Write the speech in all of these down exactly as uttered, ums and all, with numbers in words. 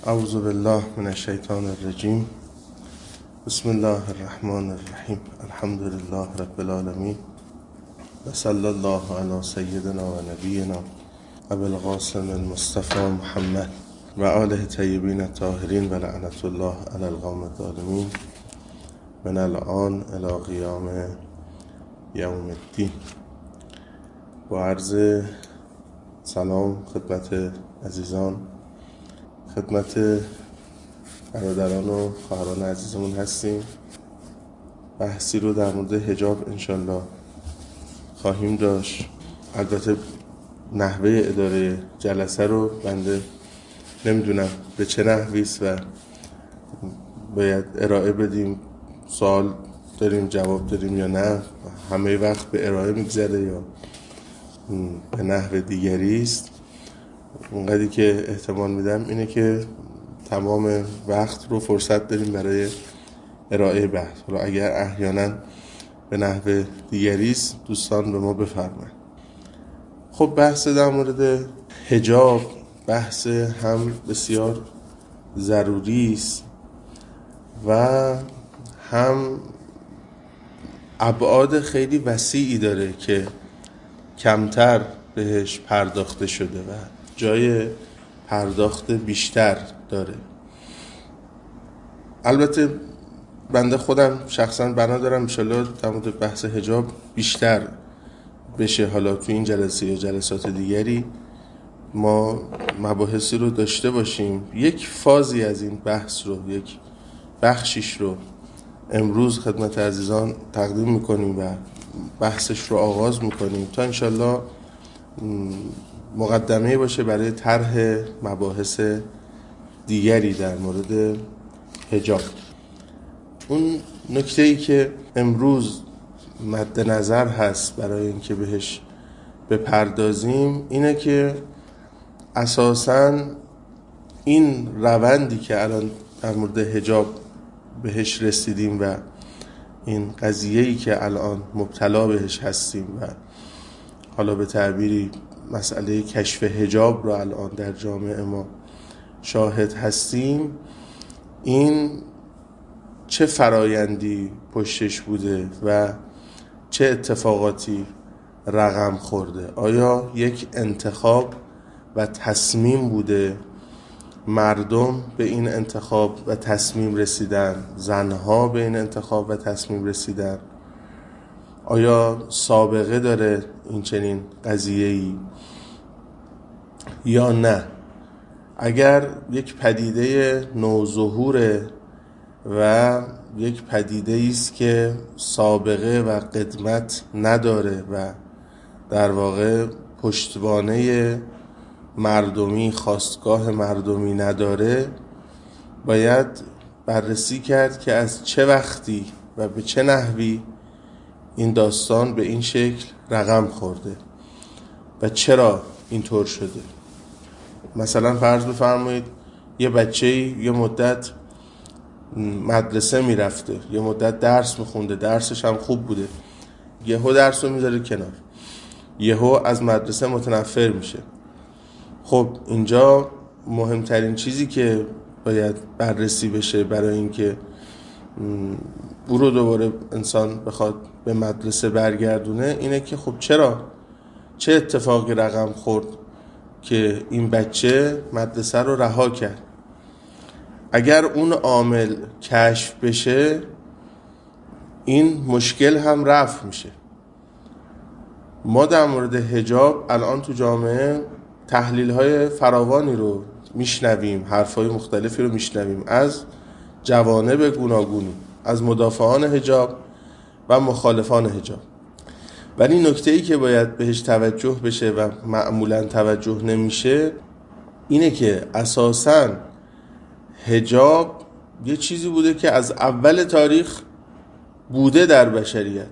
اعوذ بالله من الشیطان الرجیم. بسم الله الرحمن الرحیم. الحمد لله رب العالمین و صلی الله علی سیدنا و نبینا ابی القاسم المصطفى محمد و آله طیبین الطاهرین و لعنت الله علی القوم الظالمین من الان الی قیام یوم الدین. با عرض سلام خدمت عزیزان، خدمت برادران و خواهران عزیزمون هستیم. بحثی رو در مورد حجاب انشالله خواهیم داشت. البته نحوه اداره جلسه رو بنده نمیدونم به چه نحویست و باید ارائه بدیم، سوال داریم جواب داریم یا نه، همه وقت به ارائه میگذره یا به نحو دیگری است. اونقدری که احتمال میدم اینه که تمام وقت رو فرصت داریم برای ارائه بحث. رو اگر احیانا به نحو دیگری است دوستان به ما بفرمایید. خب بحث در مورد حجاب بحث هم بسیار ضروری است و هم ابعاد خیلی وسیعی داره که کمتر بهش پرداخته شده و جای پرداخت بیشتر داره. البته بنده خودم شخصا بنا دارم انشالله در مورد بحث حجاب بیشتر بشه، حالا تو این جلسه یا جلسات دیگری ما مباحثی رو داشته باشیم. یک فازی از این بحث رو، یک بخشیش رو امروز خدمت عزیزان تقدیم میکنیم و بحثش رو آغاز میکنیم تا انشالله مقدمه باشه برای طرح مباحث دیگری در مورد حجاب. اون نکته‌ای که امروز مد نظر هست برای اینکه بهش بپردازیم اینه که اساساً این روندی که الان در مورد حجاب بهش رسیدیم و این قضیه‌ای که الان مبتلا بهش هستیم و حالا به تعبیری مسئله کشف حجاب رو الان در جامعه ما شاهد هستیم، این چه فرایندی پشتش بوده و چه اتفاقاتی رقم خورده؟ آیا یک انتخاب و تصمیم بوده مردم به این انتخاب و تصمیم رسیدن، زنها به این انتخاب و تصمیم رسیدن؟ آیا سابقه داره این چنین قضیه‌ای یا نه؟ اگر یک پدیده نوظهوره و یک پدیده است که سابقه و قدمت نداره و در واقع پشتوانه مردمی، خواستگاه مردمی نداره، باید بررسی کرد که از چه وقتی و به چه نحوی این داستان به این شکل رقم خورده و چرا اینطور شده. مثلا فرض بفرمایید یه بچه یه مدت مدرسه میرفته، یه مدت درس میخونده، درسش هم خوب بوده، یهو درس رو میذاره کنار، یهو از مدرسه متنفر میشه. خب اینجا مهمترین چیزی که باید بررسی بشه برای اینکه او رو دوباره انسان بخواد به مدرسه برگردونه اینه که خب چرا، چه اتفاقی رقم خورد که این بچه مدرسه رو رها کرد. اگر اون عامل کشف بشه این مشکل هم رفع میشه. ما در مورد حجاب الان تو جامعه تحلیل های فراوانی رو میشنویم، حرف های مختلفی رو میشنویم از جوانب گوناگونی، از مدافعان حجاب و مخالفان حجاب. ولی نکته‌ای که باید بهش توجه بشه و معمولاً توجه نمیشه اینه که اساساً حجاب یه چیزی بوده که از اول تاریخ بوده در بشریت.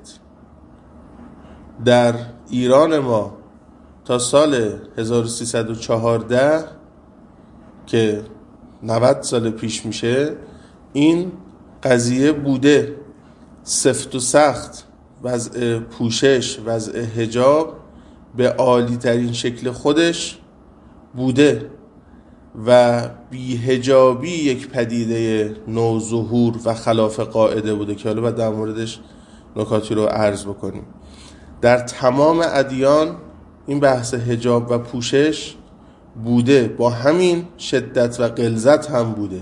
در ایران ما تا سال هزار و سیصد و چهارده که نود سال پیش میشه این قضیه بوده. سفت و سخت وضع پوشش، وضع حجاب به عالی ترین شکل خودش بوده و بی‌حجابی یک پدیده نوظهور و خلاف قاعده بوده که حالا باید در موردش نکاتی رو عرض بکنیم. در تمام ادیان این بحث حجاب و پوشش بوده، با همین شدت و غلظت هم بوده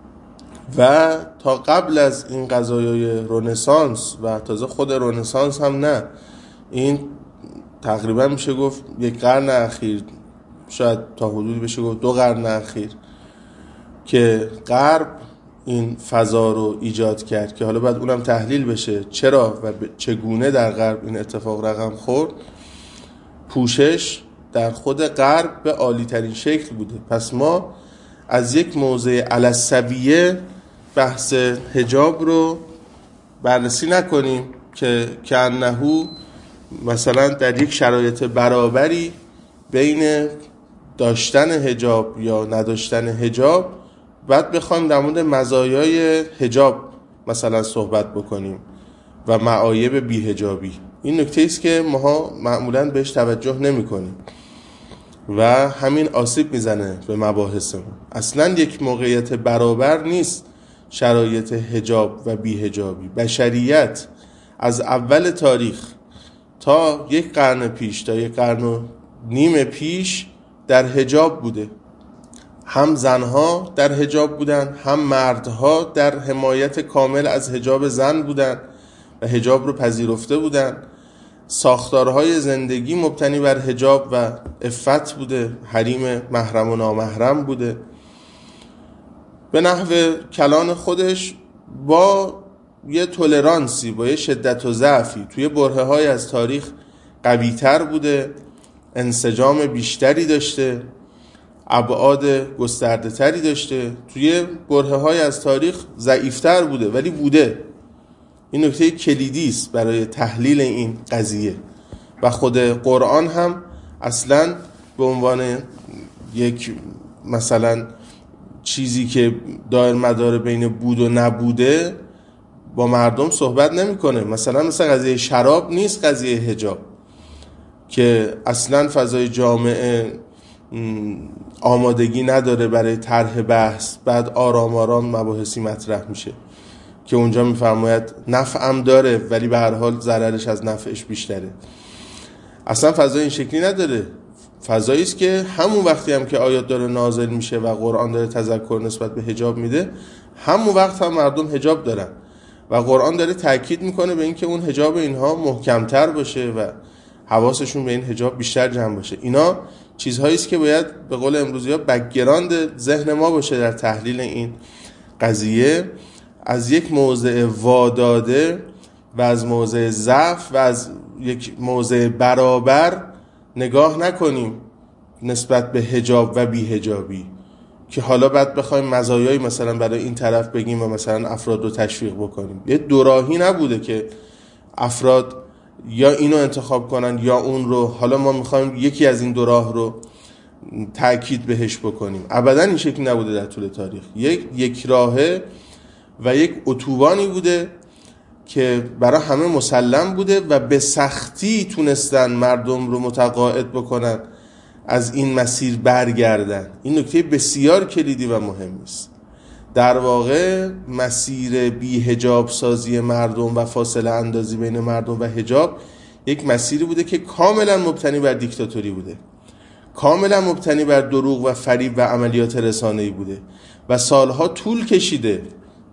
و تا قبل از این قضایای رنسانس و تازه خود رنسانس هم نه، این تقریبا میشه گفت یک قرن اخیر، شاید تا حدودی بشه گفت دو قرن اخیر، که غرب این فضا رو ایجاد کرد که حالا باید اونم تحلیل بشه چرا و چگونه در غرب این اتفاق رقم خورد. پوشش در خود غرب به عالی ترین شکل بوده. پس ما از یک موضع علی السویه بحث حجاب رو بررسی نکنیم که کأنه مثلا در یک شرایط برابری بین داشتن حجاب یا نداشتن حجاب بعد بخوایم در مورد مزایای حجاب مثلا صحبت بکنیم و معایب بی‌حجابی. این نکته است که ما معمولاً بهش توجه نمی کنیم و همین آسیب میزنه به مباحثمون. اصلاً یک موقعیت برابر نیست شرایط حجاب و بی‌حجابی. بشریت از اول تاریخ تا یک قرن پیش تا یک قرن و نیم پیش در حجاب بوده. هم زنها در حجاب بودن، هم مردها در حمایت کامل از حجاب زن بودن و حجاب رو پذیرفته بودن. ساختارهای زندگی مبتنی بر حجاب و عفت بوده، حریم محرم و نامحرم بوده. به نحو کلان خودش با یه تولرانسی، با یه شدت و ضعفی توی برهه های از تاریخ قوی تر بوده، انسجام بیشتری داشته، ابعاد گسترده تری داشته، توی برهه های از تاریخ ضعیفتر بوده ولی بوده. این نکته کلیدی است برای تحلیل این قضیه و خود قرآن هم اصلاً به عنوان یک مثلا چیزی که دایر مدار بین بود و نبوده با مردم صحبت نمیکنه. مثلا مثلا قضیه شراب نیست، قضیه حجاب که اصلاً فضای جامعه آمادگی نداره برای طرح بحث، بعد آرام آرام مباحثی مطرح میشه که اونجا میفرماید نفعم داره ولی به هر حال ضررش از نفعش بیشتره. اصلا فضای این شکلی نداره. فضایی است که همون وقتی هم که آیات داره نازل میشه و قرآن داره تذکر نسبت به حجاب میده، همون وقت هم مردم حجاب دارن و قرآن داره تاکید میکنه به اینکه اون حجاب اینها محکمتر باشه و حواسشون به این حجاب بیشتر جمع باشه. اینا چیزهایی است که باید به قول امروزی‌ها بک‌گراند ذهن ما باشه در تحلیل این قضیه. از یک موضع واداده و از موضع ضعف و از یک موضع برابر نگاه نکنیم نسبت به حجاب و بی‌حجابی که حالا بعد بخوایم مزایایی مثلا برای این طرف بگیم و مثلا افراد رو تشویق بکنیم. یه دوراهی نبوده که افراد یا اینو انتخاب کنن یا اون رو، حالا ما میخوایم یکی از این دو راه رو تأکید بهش بکنیم. ابدا این شکل نبوده در طول تاریخ. یک یک راهه و یک اتوبانی بوده که برای همه مسلم بوده و به سختی تونستن مردم رو متقاعد بکنن از این مسیر برگردن. این نکته بسیار کلیدی و مهمی است. در واقع مسیر بی حجاب سازی مردم و فاصله اندازی بین مردم و حجاب یک مسیری بوده که کاملا مبتنی بر دیکتاتوری بوده، کاملا مبتنی بر دروغ و فریب و عملیات رسانه‌ای بوده و سالها طول کشیده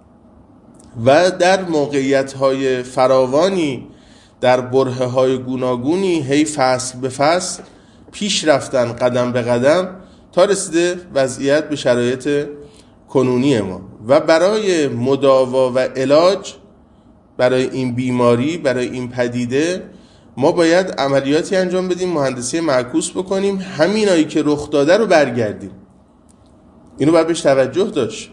و در موقعیت‌های فراوانی در برهه‌های گوناگونی هی فصل به فصل پیش رفتن قدم به قدم تا رسیده وضعیت به شرایط کنونی ما. و برای مداوا و علاج برای این بیماری، برای این پدیده، ما باید عملیاتی انجام بدیم، مهندسی معکوس بکنیم، همینایی که رخ داده رو برگردیم. اینو باید بهش توجه داشت.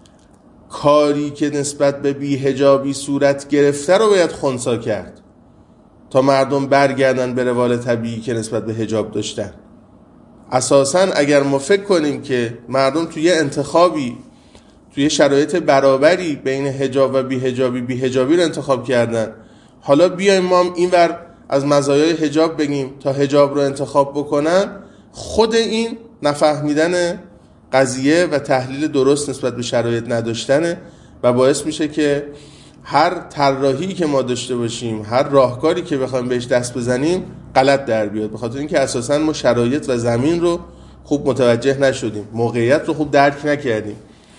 کاری که نسبت به بی‌حجابی صورت گرفته رو باید خنثی کرد تا مردم برگردن به روال طبیعی که نسبت به حجاب داشتن. اساساً اگر ما فکر کنیم که مردم توی انتخابی، توی شرایط برابری بین حجاب و بی‌حجابی بی‌حجابی رو انتخاب کردن، حالا بیایم ما اینور از مزایای حجاب بگیم تا حجاب رو انتخاب بکنن، خود این نفهمیدن قضیه و تحلیل درست نسبت به شرایط نداشتنه و باعث میشه که هر طراحی که ما داشته باشیم، هر راهکاری که بخوایم بهش دست بزنیم غلط در بیاد، به خاطر اینکه اساساً ما شرایط و زمین رو خوب متوجه نشدیم، موقعیت رو خوب درک نکردیم.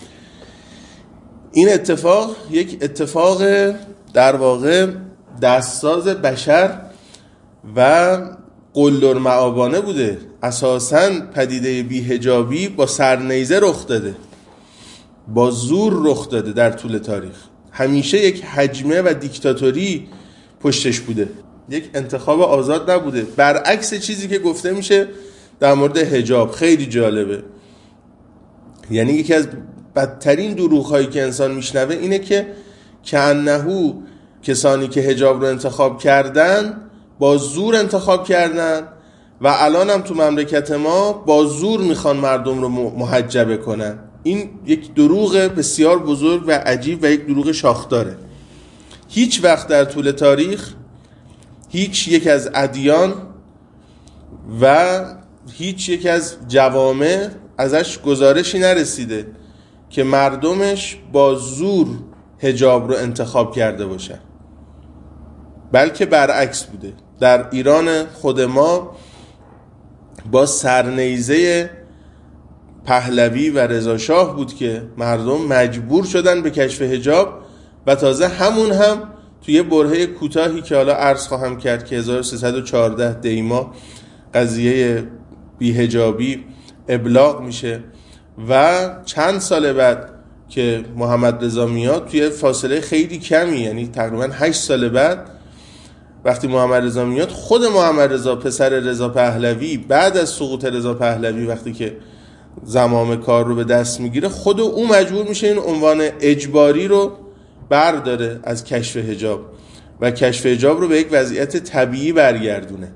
این اتفاق یک اتفاق در واقع دستساز بشر و قلدرمعابانه بوده. اساساً پدیده بی‌حجابی با سرنیزه رخ داده، با زور رخ داده در طول تاریخ. همیشه یک هجمه و دیکتاتوری پشتش بوده، یک انتخاب آزاد نبوده، برعکس چیزی که گفته میشه در مورد حجاب. خیلی جالبه، یعنی یکی از بدترین دروغ‌هایی که انسان میشنوه اینه که کأنه کسانی که حجاب رو انتخاب کردن با زور انتخاب کردن و الان هم تو مملکت ما با زور میخوان مردم رو محجبه کنن. این یک دروغ بسیار بزرگ و عجیب و یک دروغ شاخداره. هیچ وقت در طول تاریخ هیچ یک از ادیان و هیچ یک از جوامع ازش گزارشی نرسیده که مردمش با زور حجاب رو انتخاب کرده باشن، بلکه برعکس بوده. در ایران خود ما با سرنیزه پهلوی و رضا شاه بود که مردم مجبور شدن به کشف حجاب و تازه همون هم توی برهه کوتاهی که حالا عرض خواهم کرد که هزار و سیصد و چهارده دیما قضیه بی‌حجابی ابلاغ میشه و چند سال بعد که محمد رضا میاد، توی فاصله خیلی کمی، یعنی تقریبا هشت سال بعد وقتی محمد رضا میاد، خود محمد رضا پسر رضا پهلوی بعد از سقوط رضا پهلوی وقتی که زمام کار رو به دست میگیره، خود او مجبور میشه این عنوان اجباری رو برداره از کشف حجاب و کشف حجاب رو به یک وضعیت طبیعی برگردونه.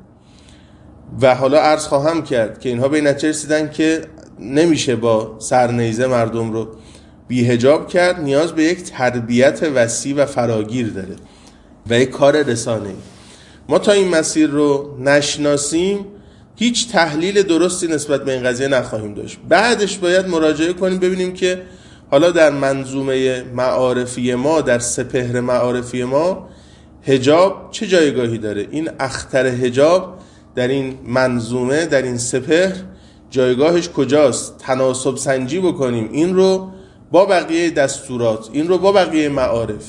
و حالا عرض خواهم کرد که اینها به نتیجه رسیدن که نمیشه با سرنیزه مردم رو بی حجاب کرد، نیاز به یک تربیت وسیع و فراگیر داره و یک کار رسانه‌ای. ما تا این مسیر رو نشناسیم هیچ تحلیل درستی نسبت به این قضیه نخواهیم داشت. بعدش باید مراجعه کنیم ببینیم که حالا در منظومه معارفی ما، در سپهر معارفی ما، حجاب چه جایگاهی داره. این اختر حجاب در این منظومه، در این سپهر جایگاهش کجاست، تناسب سنجی بکنیم این رو با بقیه دستورات، این رو با بقیه معارف.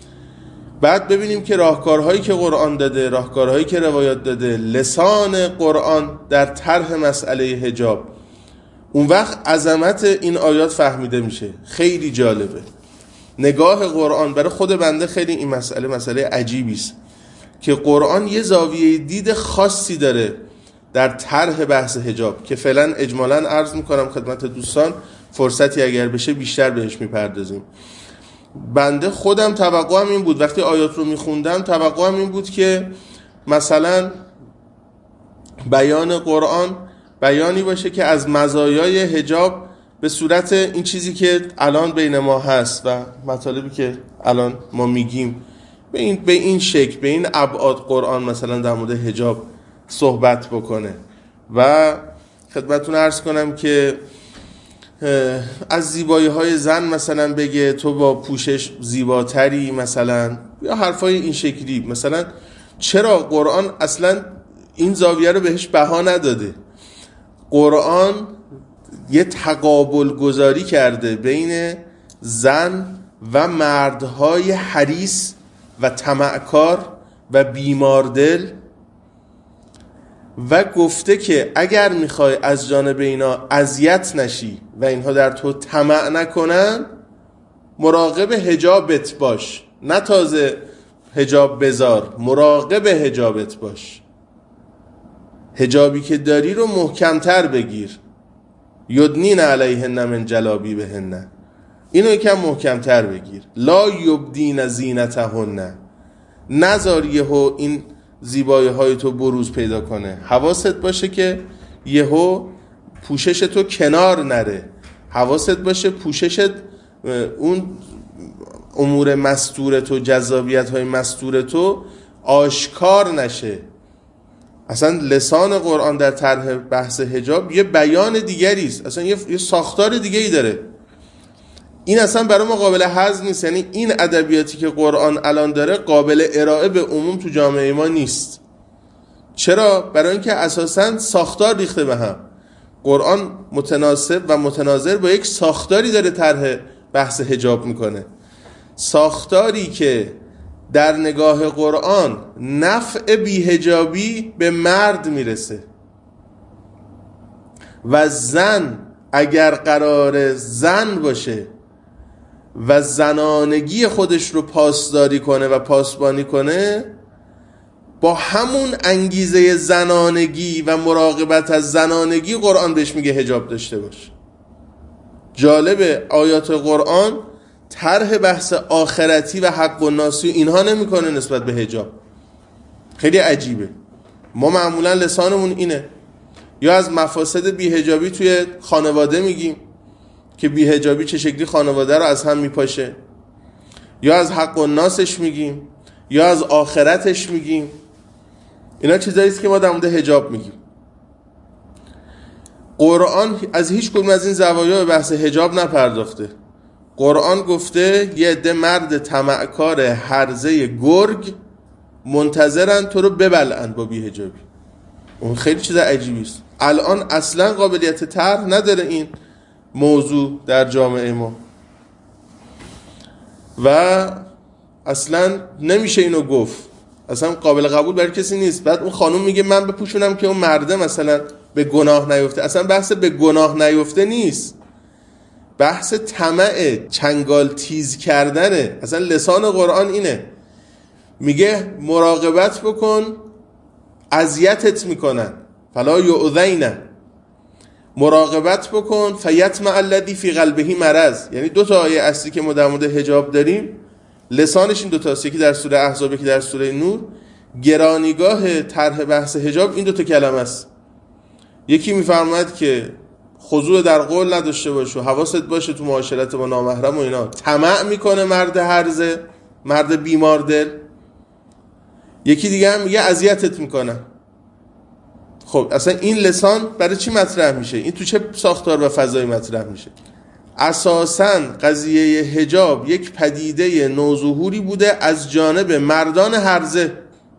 بعد ببینیم که راهکارهایی که قرآن داده، راهکارهایی که روایات داده، لسان قرآن در طرح مسئله حجاب، اون وقت عظمت این آیات فهمیده میشه. خیلی جالبه نگاه قرآن. برای خود بنده خیلی این مسئله مسئله عجیبی است که قرآن یه زاویه دید خاصی داره در طرح بحث حجاب که فعلا اجمالاً عرض میکنم خدمت دوستان، فرصتی اگر بشه بیشتر بهش میپردازیم. بنده خودم توقعم این بود وقتی آیات رو میخوندم، توقعم این بود که مثلا بیان قرآن بیانی باشه که از مزایای حجاب به صورت این چیزی که الان بین ما هست و مطالبی که الان ما میگیم به این به این شکل، به این ابعاد قرآن مثلا در مورد حجاب صحبت بکنه و خدمتتون عرض کنم که از زیبایی های زن مثلا بگه تو با پوشش زیباتری مثلا، یا حرفای این شکلی. مثلا چرا قرآن اصلا این زاویه رو بهش بها نداده؟ قرآن یه تقابل گذاری کرده بین زن و مردهای حریص و طمعکار و بیماردل و گفته که اگر میخوای از جانب اینا اذیت نشی و اینها در تو طمع نکنن، مراقب حجابت باش، نه تازه حجاب بذار، مراقب حجابت باش. حجابی که داری رو محکمتر بگیر. یدنین علیهن من جلابیبهن، اینو یکم محکمتر بگیر. لا یبدین زینتهن، نذار یهو این زیبایی های تو بروز پیدا کنه. حواست باشه که یهو پوشش تو کنار نره. حواست باشه پوششت اون امور مستور تو، جذابیت های مستور تو آشکار نشه. اصلا لسان قرآن در طرح بحث حجاب یه بیان دیگری است، اصلا یه, یه ساختار دیگری داره. این اصلا برای ما قابل هضم نیست. یعنی این ادبیاتی که قرآن الان داره قابل ارائه به عموم تو جامعه ما نیست. چرا؟ برای اینکه اساساً ساختار ریخته به هم. قرآن متناسب و متناظر با یک ساختاری داره طرح بحث حجاب میکنه، ساختاری که در نگاه قرآن نفع بی‌حجابی به مرد میرسه و زن اگر قرار زن باشه و زنانگی خودش رو پاسداری کنه و پاسبانی کنه، با همون انگیزه زنانگی و مراقبت از زنانگی قرآن بهش میگه حجاب داشته باش. جالبه آیات قرآن طرح بحث آخرتی و حق و ناسی اینها نمیکنه نسبت به حجاب. خیلی عجیبه. ما معمولا لسانمون اینه، یا از مفاسد بی‌حجابی توی خانواده میگیم که بی‌حجابی چه شکلی خانواده رو از هم میپاشه، یا از حق و ناسش میگیم، یا از آخرتش میگیم. اینا چیزایی است که ما در مورد حجاب میگیم. قرآن از هیچ کدوم از این زوایا به بحث حجاب نپرداخته. قرآن گفته یه عده مرد طمعکار هرزه گرگ منتظرن تو رو ببلعن با بی‌حجابی. اون خیلی چیز عجیبی است. الان اصلا قابلیت طرح نداره این موضوع در جامعه ما و اصلا نمیشه اینو گفت، اصلا قابل قبول برای کسی نیست. بعد اون خانوم میگه من بپوشونم که اون مرده مثلا به گناه نیفته. اصلا بحث به گناه نیفته نیست، بحث طمع چنگال تیز کردنه. اصلا لسان قرآن اینه، میگه مراقبت بکن اذیتت میکنن فلا یؤذین، مراقبت بکن فیطمع الذی فی قلبه مرض. یعنی دو تا آیه اصلی که ما در مورد حجاب داریم لسانش این دو تاست، یکی در سوره احزاب یکی در سوره نور. گرانیگاه طرح بحث حجاب این دو تا کلمه است. یکی میفرماید که خضوع در قول نداشته باش و حواست باشه تو معاشرت با نامحرم و اینا. طمع میکنه مرد هرزه، مرد بیمار دل. یکی دیگه هم میگه اذیتت میکنه. خب اصلا این لسان برای چی مطرح میشه؟ این تو چه ساختار و فضایی مطرح میشه؟ اساساً قضیه حجاب یک پدیده نوظهوری بوده از جانب مردان هرزه.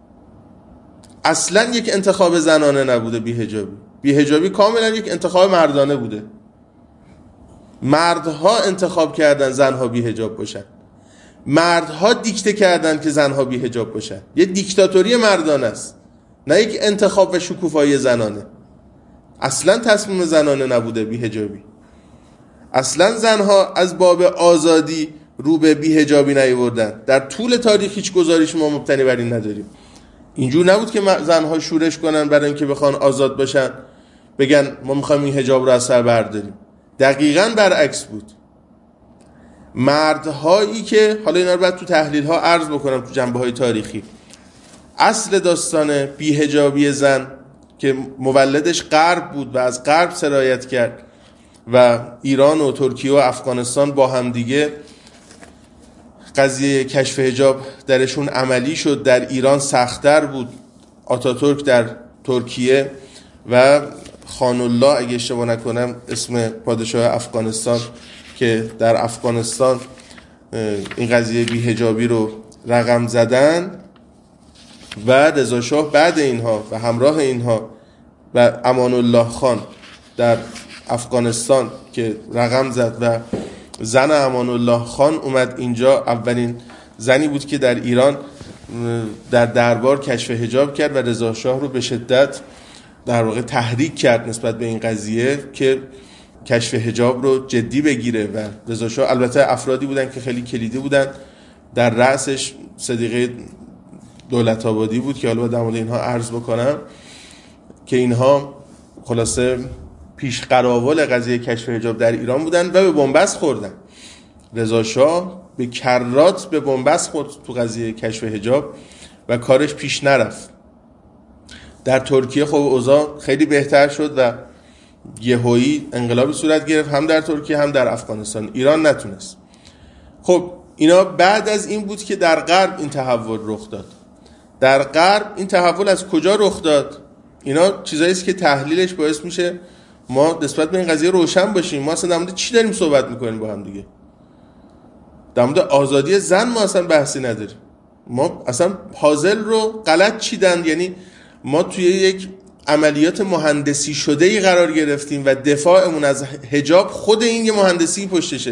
اصلا یک انتخاب زنانه نبوده بی‌حجابی. بی‌حجابی کاملا یک انتخاب مردانه بوده. مردها انتخاب کردن زنها بی‌حجاب باشن، مردها دیکته کردن که زنها بی‌حجاب باشن. یه دیکتاتوری مردانه است، نه یک انتخاب و شکوفایی زنانه. اصلا تصمیم زنانه نبوده بی‌حجابی. اصلا زنها از باب آزادی رو به بی‌حجابی نیاوردن. در طول تاریخ هیچ گزارش ما مبتنی بر این نداریم. اینجور نبود که زنها شورش کنن برای اینکه بخوان آزاد باشن، بگن ما میخوایم این حجاب رو از سر برداریم. دقیقاً برعکس بود. مردهایی که حالا اینا رو بعد تو تحلیل ها عرض بکنم تو جنبه های تاریخی، اصل داستان بی‌حجابی زن که مولدش غرب بود و از غرب سرایت کرد و ایران و ترکیه و افغانستان با هم دیگه قضیه کشف حجاب درشون عملی شد. در ایران سخت‌تر بود. آتاتورک در ترکیه و خان الله اگه اشتباه نکنم اسم پادشاه افغانستان که در افغانستان این قضیه بی‌حجابی رو رقم زدن و رضا شاه بعد اینها و همراه اینها و امان الله خان در افغانستان که رقم زد و زن امان الله خان اومد اینجا. اولین زنی بود که در ایران در دربار کشف حجاب کرد و رضا شاه رو به شدت در واقع تحریک کرد نسبت به این قضیه که کشف حجاب رو جدی بگیره. و رضا شاه البته افرادی بودن که خیلی کلیدی بودن، در رأسش صدیقه دولت آبادی بود که حالا در مورد اینها عرض بکنم که اینها خلاصه پیش قراول قضیه کشف حجاب در ایران بودن و به بنبست خوردن. رضا شاه به کرات به بنبست خورد تو قضیه کشف حجاب و کارش پیش نرفت. در ترکیه خب اوضاع خیلی بهتر شد و یهویی انقلابی صورت گرفت، هم در ترکیه هم در افغانستان. ایران نتونست. خب اینا بعد از این بود که در غرب این تحول رخ داد. در غرب این تحول از کجا رخ داد؟ اینا چیزایی است که تحلیلش باعث میشه ما نسبت به این قضیه روشن باشیم. ما اصلا در مورد چی داریم صحبت میکنیم با هم دیگه؟ در مورد آزادی زن ما اصلا بحثی نداریم. ما اصلا پازل رو غلط چیدن، یعنی ما توی یک عملیات مهندسی شده ای قرار گرفتیم و دفاعمون از حجاب خود این یه مهندسی پشتشه.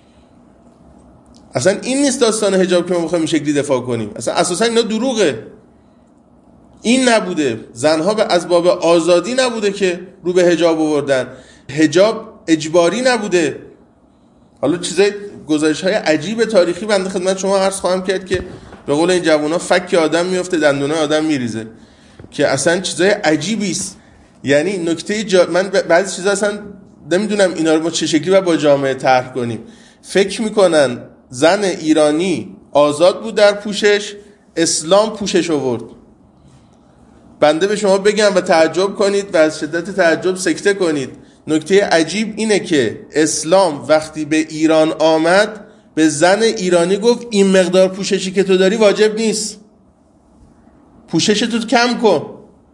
اصلا این نیست داستان حجاب که ما بخوایم این شکلی دفاع کنیم. اصلا اساسا اینا دروغه. این نبوده. زنها به از باب آزادی نبوده که رو به حجاب آوردن. حجاب اجباری نبوده. حالا چیزای گزارش‌های عجیب تاریخی بنده خدمت شما عرض خواهم کرد که به قول این جوونا فک آدم میفته دندونه آدم میریزه، که اصلا چیزای عجیبی است. یعنی نکته جا... من بعضی چیزا اصلا نمیدونم اینا رو ما چه شکلی باید با جامعه طرح کنیم. فکر میکنن زن ایرانی آزاد بود در پوشش، اسلام پوشش آورد. بنده به شما بگم و تعجب کنید و از شدت تعجب سکته کنید. نکته عجیب اینه که اسلام وقتی به ایران آمد به زن ایرانی گفت این مقدار پوششی که تو داری واجب نیست، پوشش تو کم کن.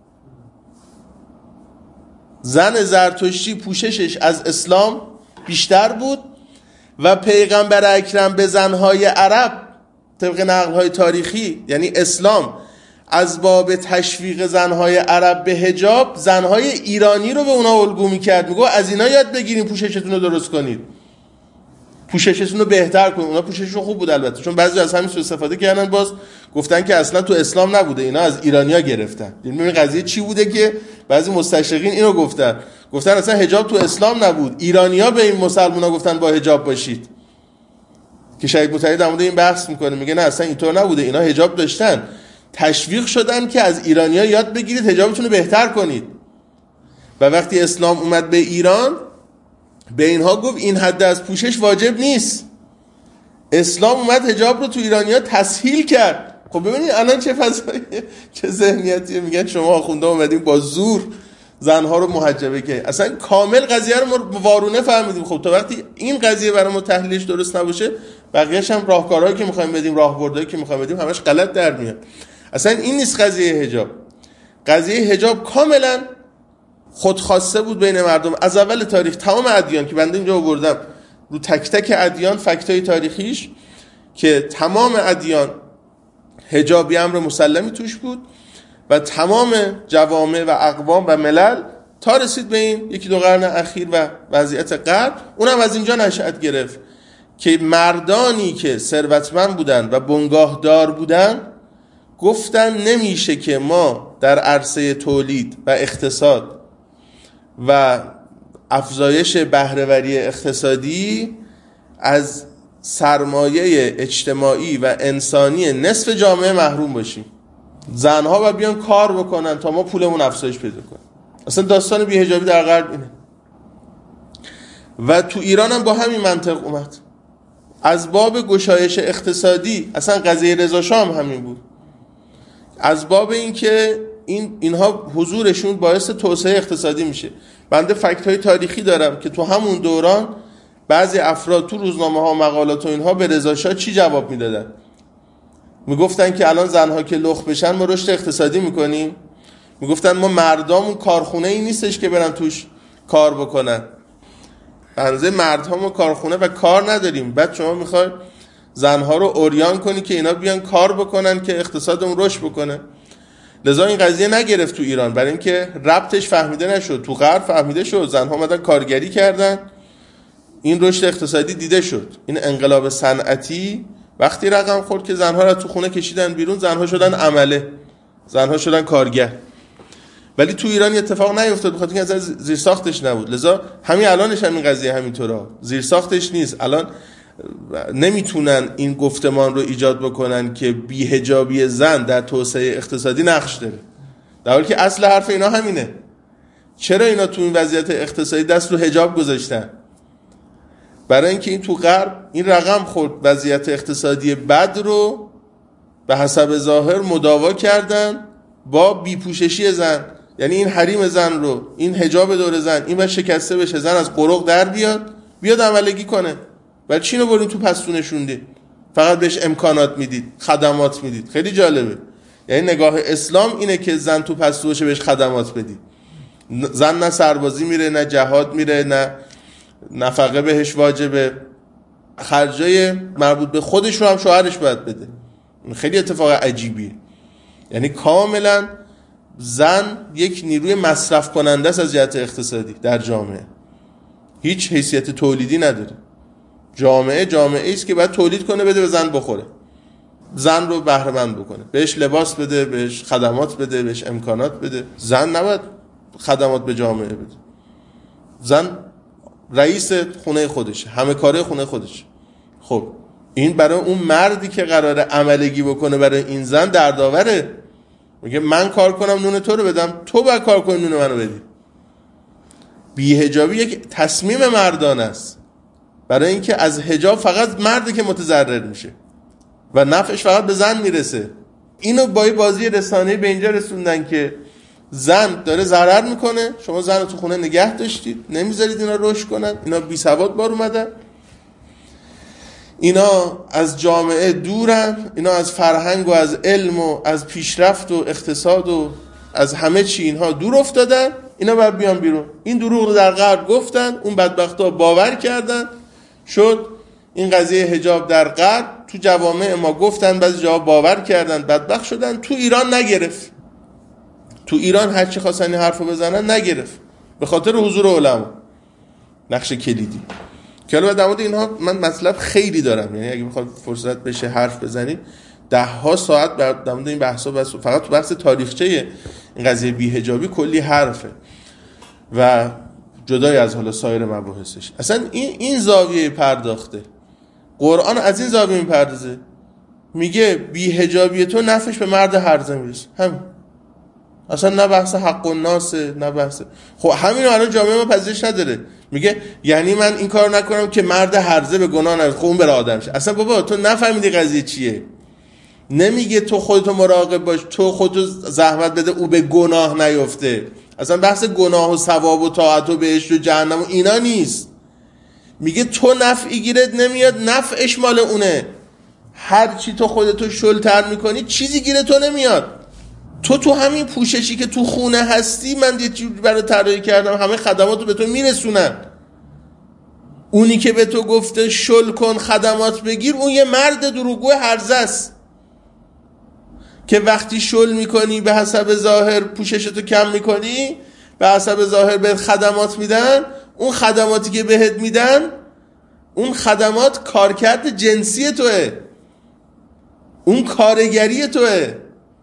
زن زرتشتی پوششش از اسلام بیشتر بود و پیغمبر اکرم به زنهای عرب طبق نقل‌های تاریخی، یعنی اسلام از باب تشویق زنهای عرب به حجاب زنهای ایرانی رو به اونا الگو می‌کرد، میگه از اینا یاد بگیریم پوششتون رو درست کنید، پوششتون رو بهتر کنید. اونا پوشششون خوب بود البته، چون بعضی از همین سوء استفاده کردن، باز گفتن که اصلا تو اسلام نبوده، اینا از ایرانی‌ها گرفتن. ببین قضیه چی بوده که بعضی مستشرقین اینو گفتن، گفتن اصلا حجاب تو اسلام نبود، ایرانی‌ها به این مسلمان‌ها گفتن با حجاب باشید. که شهید مطهری در مورد این بحث میکنه، میگه نه اصلا اینطور نبوده، اینا حجاب داشتن، تشویق شدن که از ایرانی‌ها یاد بگیرید حجابتون رو بهتر کنید. و وقتی اسلام اومد به ایران به اینها گفت این حد از پوشش واجب نیست. اسلام اومد حجاب رو تو ایرانی‌ها تسهیل کرد. خب ببینید الان چه فضایی، چه ذهنیتیه. میگن شما آخونده اومدیم با زور زنها رو محجبه که اصلا کامل قضیه رو ما وارونه فهمیدیم. خب تا وقتی این قضیه برای ما تحلیلش درست نباشه، بقیه‌اش هم راهکارهایی که می‌خوایم بدیم، راهبردهایی که می‌خوایم بدیم، همش غلط در میاد. اصلا این نیست قضیه حجاب. قضیه حجاب کاملا خودخواسته بود بین مردم از اول تاریخ. تمام ادیان که بنده اینجا آوردم رو تک تک ادیان فکتای تاریخیش، که تمام ادیان حجابی امر مسلمی توش بود و تمام جوامع و اقوام و ملل تا رسید به این یکی دو قرن اخیر و وضعیت غرب، اونم از اینجا نشأت گرفت که مردانی که ثروتمند بودن و بنگاهدار بودن گفتن نمیشه که ما در عرصه تولید و اقتصاد و افزایش بهره‌وری اقتصادی از سرمایه اجتماعی و انسانی نصف جامعه محروم باشیم. زنها باید بیان کار بکنن تا ما پولمون افزایش پیدا کنه. اصلا داستان بی‌حجابی در غرب اینه. و تو ایران هم با همین منطق اومد. از باب گشایش اقتصادی، اصلا قضیه رضا شاه هم همین بود. از باب این که این اینها حضورشون باعث توسعه اقتصادی میشه. بنده فکت‌های تاریخی دارم که تو همون دوران بعضی افراد تو روزنامه‌ها و مقالات و اینها به رضا شاه چی جواب میدادن؟ میگفتن که الان زنها که لخت بشن ما رشد اقتصادی میکنیم. میگفتن ما مردامون کارخونه ای نیستش که برن توش کار بکنن. بنده مردها کارخونه و کار نداریم. بعد شما میخوای زنها رو اوریان کنی که اینا بیان کار بکنن که اقتصادمون رشد بکنه. لذا این قضیه نگرفت تو ایران، برای اینکه ربطش فهمیده نشد. تو غرب فهمیده شد، زنها اومدن کارگری کردن، این رشد اقتصادی دیده شد. این انقلاب صنعتی وقتی رقم خورد که زنها رو تو خونه کشیدن بیرون، زنها شدن عمله، زنها شدن کارگر. ولی تو ایران اتفاق نیفتاد، بخاطر اینکه از زیر ساختش نبود. لذا همین الانش همین قضیه همینطوره، زیر ساختش نیست. الان نمیتونن این گفتمان رو ایجاد بکنن که بی‌حجابی زن در توسعه اقتصادی نقش داره، در حالی که اصل حرف اینا همینه. چرا اینا تو این وضعیت اقتصادی دست رو حجاب گذاشتن؟ برای اینکه این تو غرب این رقم خورد، وضعیت اقتصادی بد رو به حسب ظاهر مداوا کردن با بیپوششی زن. یعنی این حریم زن رو، این حجاب دور زن، این باید شکسته بشه، زن از قرق در بیاد، بیاد عملگی کنه. ولی چی رو برین تو پستو نشوندید؟ فقط بهش امکانات میدید، خدمات میدید. خیلی جالبه. یعنی نگاه اسلام اینه که زن تو پستو باشه بهش خدمات بدی. زن نه سربازی میره، نه جهاد میره، نه نفقه بهش واجبه، خرجای مربوط به خودش رو هم شوهرش باید بده. خیلی اتفاق عجیبیه. یعنی کاملا زن یک نیروی مصرف کننده است از جهت اقتصادی در جامعه، هیچ حیثیت تولیدی نداره. جامعه جامعه است که باید تولید کنه بده به زن بخوره، زن رو بهره مند بکنه، بهش لباس بده، بهش خدمات بده، بهش امکانات بده. زن نباید خدمات به جامعه بده. زن رئیس خونه خودشه، همه کاره خونه خودشه. خب این برای اون مردی که قراره عملگی بکنه برای این زن دردآوره. میگه من کار کنم نون تو رو بدم، تو باید کار کنی نون منو بدی. بی‌حجابی یک تصمیم مردانه است، برای اینکه از حجاب فقط مردی که متضرر میشه و نفعش فقط به زن میرسه. اینو با بازی رسانه‌ای به اینجا رسوندن که زن داره ضرر میکنه، شما زن رو تو خونه نگه داشتید، نمیذارید اینا رشد کنن، اینا بی سواد بار اومدن، اینا از جامعه دورن، اینا از فرهنگ و از علم و از پیشرفت و اقتصاد و از همه چی اینها دور افتادن، اینا باید بیان بیرون. این دروغ رو در غرب گفتن، اون بدبختا باور کردن، شد این قضیه حجاب در غرب تو جوامع ما گفتن، بعضی جاها باور کردن، بدبخت شدن. تو ایران نگرفت. تو ایران هر چی خواستن حرفو بزنن نگرفت، به خاطر حضور علما، نقش کلیدی. که البته در مورد اینها من مطلب خیلی دارم، یعنی اگه بخواد فرصت بشه حرف بزنیم ده ها ساعت در مورد این بحثا، بس فقط تو بحث تاریخچه این قضیه بی‌حجابی کلی حرفه و جدای از حالا سایر مباحثش. اصلا این این زاویه پرداخته. قرآن از این زاویه میپردازه، میگه بی‌حجابی تو نفعش به مرد هرزه میرسه. هم اصلا نه بحث حق الناس، نه بحث. خب همین الان جامعه ما پذیرش نداره. میگه یعنی من این کار نکنم که مرد هرزه به گناه نرسه، خب اون بره آدم شه. اصلا بابا تو نفهمیدی قضیه چیه. نمیگه تو خودتو مراقب باش، تو خودتو زحمت بده او به گناه نیفته. اصلا بحث گناه و ثواب و طاعت و بهشت و جهنم و اینا نیست. میگه تو نفعی گیرت نمیاد، نفعش مال اونه. هر چی تو خودتو شلتر میکنی چیزی گیرت تو نمیاد. تو تو همین پوششی که تو خونه هستی، من یه چیزی برای طراحی کردم، همه خدماتو به تو میرسونن. اونی که به تو گفته شل کن خدمات بگیر، اون یه مرد دروغگو هرزه است که وقتی شل میکنی به حسب ظاهر پوششتو کم میکنی، به حسب ظاهر بهت خدمات میدن. اون خدماتی که بهت میدن، اون خدمات کارکرد جنسی توه، اون کارگری توه،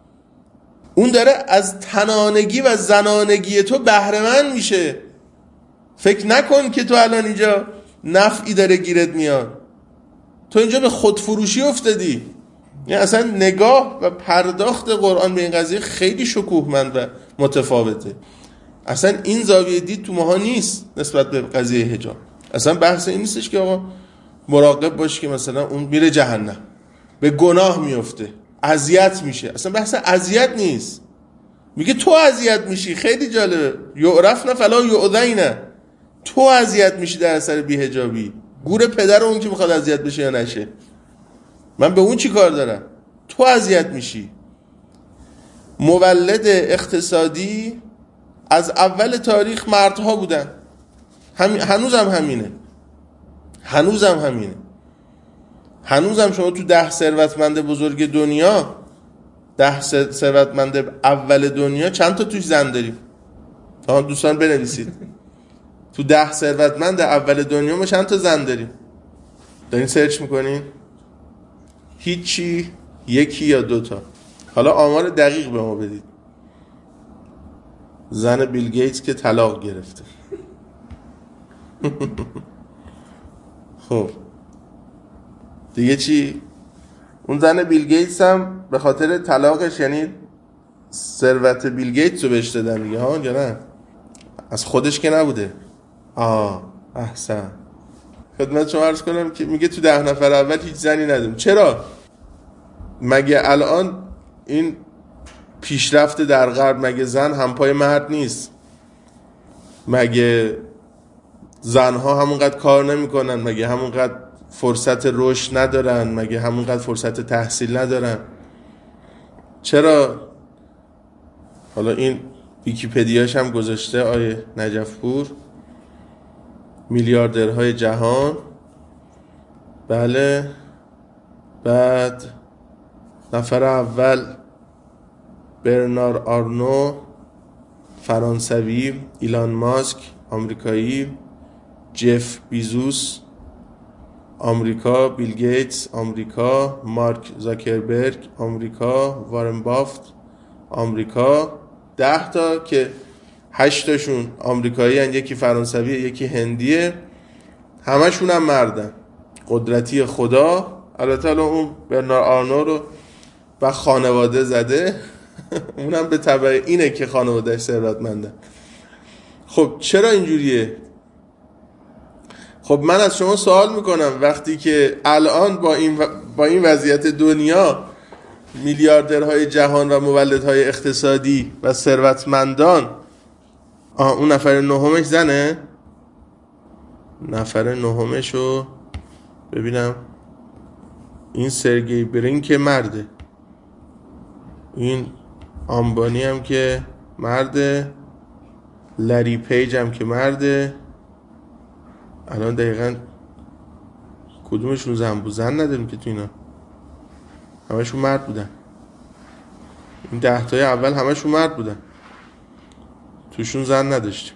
اون داره از تنانگی و زنانگی تو بهره مند میشه. فکر نکن که تو الان اینجا نفعی داره گیرت میاد. تو اینجا به خودفروشی افتادی. یعنی اصلا نگاه و پرداخت قرآن به این قضیه خیلی شکوهمند و متفاوته. اصلا این زاویه دید تو ماها نیست نسبت به قضیه حجاب. اصلا بحث این نیستش که آقا مراقب باش که مثلا اون میره جهنم، به گناه میفته، اذیت میشه. اصلا بحث اذیت نیست. میگه تو اذیت میشی. خیلی جالبه. یعرفن فلا یؤذین. تو اذیت میشی در اثر بی‌حجابی. گور پدر اون که میخواد اذیت بشه یا نشه. من به اون چی کار دارم؟ تو اذیت میشی. مولد اقتصادی از اول تاریخ مردها بودن. هم هنوزم همینه. هنوزم همینه. هنوزم شما تو ده ثروتمند بزرگ دنیا، ده ثروتمند اول دنیا چند تا توش زن داریم؟ ها دوستان بنویسید. تو ده ثروتمند اول دنیا ما چند تا زن داریم؟ دارین سرچ میکنین؟ هیچی، یکی یا دوتا. حالا آمار دقیق به ما بدید. زن بیل گیتس که طلاق گرفته. خب دیگه چی؟ اون زن بیل گیتس هم به خاطر طلاقش، یعنی ثروت بیل گیتس رو بهش دادن دیگه ها، یا نه؟ از خودش که نبوده. آه احسن. خدمت شما عرض کنم که میگه تو ده نفر اول هیچ زنی نداریم. چرا؟ مگه الان این پیشرفت در غرب، مگه زن همپای مرد نیست؟ مگه زنها همونقدر کار نمیکنن؟ مگه همونقدر فرصت رشد ندارن؟ مگه همونقدر فرصت تحصیل ندارن؟ چرا حالا این ویکی‌پدیاش هم گذاشته آیه نجف‌پور میلیاردرهای جهان، بله، بعد نفر اول برنار آرنو فرانسوی، ایلان ماسک آمریکایی، جف بیزوس آمریکا، بیل گیتس آمریکا، مارک زاکربرگ آمریکا، وارن بافت آمریکا. ده تا که هشت تاشون آمریکایی هن، یکی فرانسوی یکی هندیه، همشون هم مردن. قدرتی خدا. البته اون برنار آرنو رو و خانواده زده اونم به تبع اینه که خانوادهش ثروتمنده. خب چرا اینجوریه؟ خب من از شما سوال میکنم وقتی که الان با این و... با این وضعیت دنیا میلیاردرهای جهان و مولدهای اقتصادی و ثروتمندان، آه اون نفر نهمش زنه؟ نفر نهمش رو ببینم، این سرگئی برین که مرده، این آمبانی هم که مرده، لری پیج هم که مرده. الان دقیقا کدومشون زن بود؟ زن نداریم که تو اینا، همشون مرد بودن. این ده تای اول همشون مرد بودن، توشون زن نداشتیم.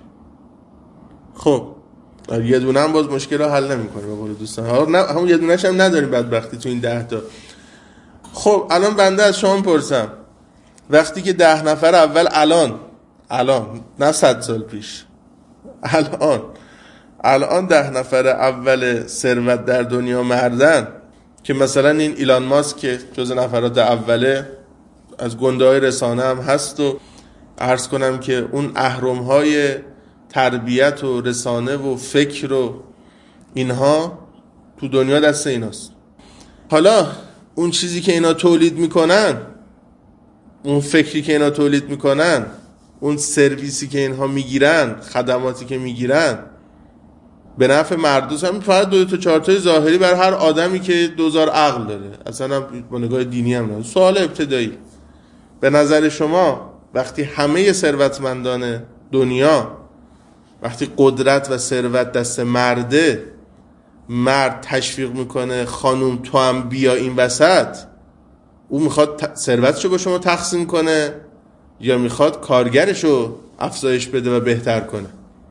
خب یه دونه هم باز مشکل رو حل نمی کنه به قول دوستان. ها نه همون یه دونهش هم نداریم بدبختی تو این ده تا. خب الان بنده از شما پرسم، وقتی که ده نفر اول الان الان نه صد سال پیش، الان الان ده نفر اول ثروت در دنیا مردن، که مثلا این ایلان ماسک که جز نفرات اوله از گنده‌های رسانه هم هست و عرض کنم که اون اهرم‌های تربیت و رسانه و فکر و اینها تو دنیا دست ایناست. حالا اون چیزی که اینا تولید میکنن، اون فکری که اینا تولید میکنن، اون سرویسی که اینها میگیرن، خدماتی که میگیرن، به نفع مردم هم فقط دو تا چهار تا ظاهری بر هر آدمی که دوزار عقل داره، اصلا هم با نگاه دینی هم نه. سوال ابتدایی، به نظر شما وقتی همه ثروتمندان دنیا، وقتی قدرت و ثروت دست مرده، مرد تشویق میکنه خانوم تو هم بیا این وسط، او میخواد ثروتشو با شما تقسیم کنه یا میخواد کارگرشو افزایش بده و بهتر کنه؟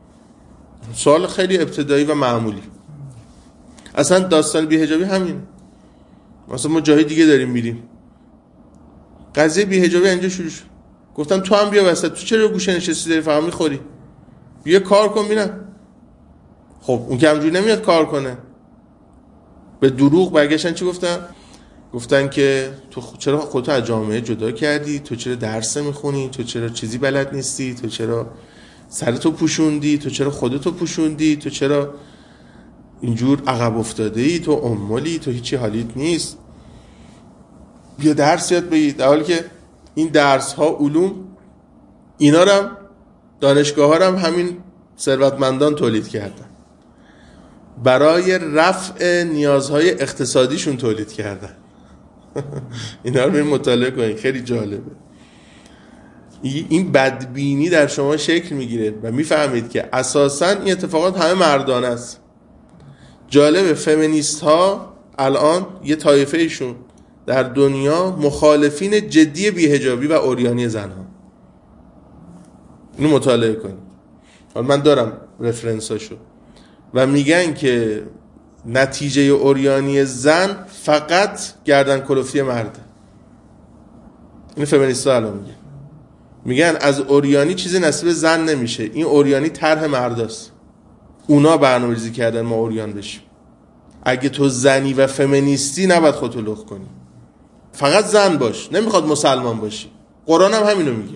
سوال خیلی ابتدایی و معمولی. اصلا داستان بی‌حجابی همین. مثلا ما جای دیگه داریم میریم، قضیه بی‌حجابی اینجا شروع شد، گفتم تو هم بیا وسط، تو چرا گوشه نشستی داری فقط میخوری؟ بیا کار کن ببینم. خب اون که همجوری نمیاد کار کنه. به دروغ برگشتن چی گفتن؟ گفتن که تو چرا خودتو از جامعه جدا کردی، تو چرا درس میخونی، تو چرا چیزی بلد نیستی، تو چرا سرتو پوشوندی، تو چرا خودتو پوشوندی، تو چرا اینجور عقب افتاده ای، تو امولی، تو هیچی حالیت نیست، بیا درس یاد بگیر. در حالی که این درس ها، علوم، اینا رو دانشگاه ها هم همین ثروتمندان تولید کردن، برای رفع نیازهای اقتصادیشون تولید کردن. اینا رو بریم مطالعه کنید، خیلی جالبه. این بدبینی در شما شکل میگیره و میفهمید که اساساً این اتفاقات همه مردانه است. جالبه فمینیست ها الان یه طایفه ایشون در دنیا مخالفین جدی بی‌حجابی و عریانی زنها. اینو مطالعه کنید. حالا من دارم رفرنساشو. و میگن که نتیجه عریانی زن فقط گردن کلفتی مرده. این فمینیست ها الان میگن. میگن از عریانی چیزی نصیب زن نمیشه، این عریانی طرح مرداست، اونا برنامه‌ریزی کردن ما عریان بشیم. اگه تو زنی و فمینیستی نباید خودتو لخ کنی، فقط زن باش، نمیخواد مسلمان باشی. قرآن هم همینو میگه.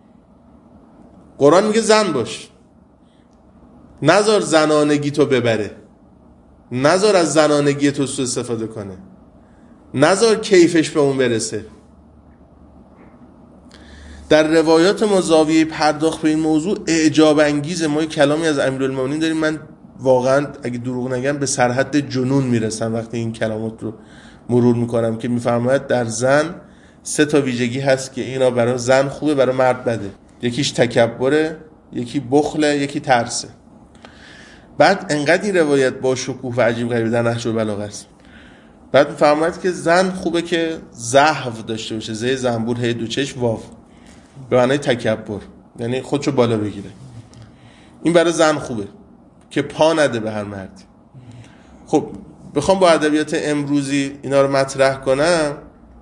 قرآن میگه زن باش، نذار زنانگی تو ببره، نذار از زنانگی تو سوء استفاده کنه، نذار کیفش به اون برسه. در روایات ما زاویه پرداخت به این موضوع اعجاب انگیزه. ما یک کلامی از امیرالمومنین داریم، من واقعا اگه دروغ نگم به سرحد جنون میرسم وقتی این کلامات رو مرور میکنم، که میفرماید در زن سه تا ویژگی هست که اینا برای زن خوبه برای مرد بده. یکیش تکبره، یکی بخله، یکی ترسه. بعد انقدر این روایت با شکوه و عجیب غریب در نهج البلاغه است. بعد می‌فرماید که زن خوبه که زحو داشته باشه، زه زنبور هی دو چشم واو، به معنای تکبر، یعنی خودشو بالا بگیره. این برای زن خوبه که پا نده به هر مردی. خب بخوام با ادبیات امروزی اینا رو مطرح کنم،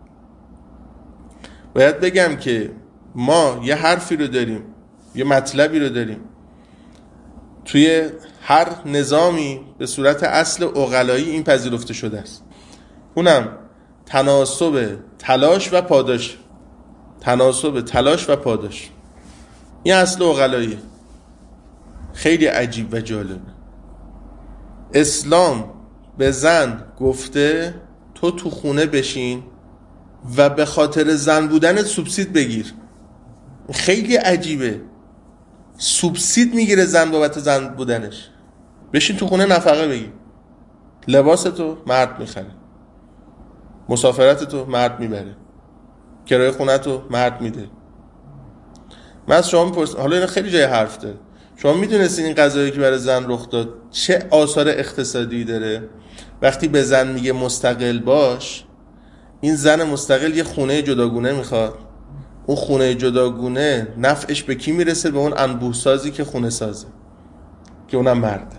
باید بگم که ما یه حرفی رو داریم، یه مطلبی رو داریم توی هر نظامی به صورت اصل عقلایی این پذیرفته شده است، اونم تناسب تلاش و پاداش. تناسب تلاش و پاداش این اصل عقلاییه. خیلی عجیب و جالبه. اسلام به زن گفته تو تو خونه بشین و به خاطر زن بودنت سوبسید بگیر. خیلی عجیبه. سوبسید میگیره زن بابت زن بودنش. بشین تو خونه نفقه بگیر. لباستو مرد میخره، مسافرتتو مرد میبره، کرایه خونتو مرد میده. من از شما میپرسم، حالا اینا خیلی جای حرف داره، شما میدونستین این قضایی که برای زن رخ داد چه آثار اقتصادی داره؟ وقتی به زن میگه مستقل باش، این زن مستقل یه خونه جداگونه میخواد. اون خونه جداگونه نفعش به کی میرسه؟ به اون انبوه سازی که خونه سازه، که اونم مرده.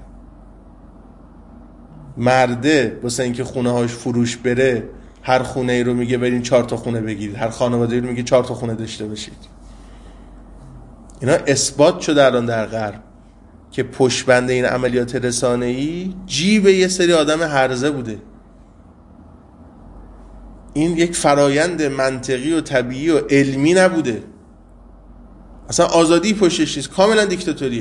مرده واسه اینکه خونه هاش فروش بره هر خونه ای رو میگه برین چهار تا خونه بگیرید، هر خانواده ای رو میگه چهار تا خونه داشته باشید. اینا اثبات شده الان در غرب که پشتبند این عملیات رسانه‌ای جیب یه سری آدم هرزه بوده. این یک فرایند منطقی و طبیعی و علمی نبوده. اصلا آزادی پشتش نیست، کاملا دیکتاتوریه.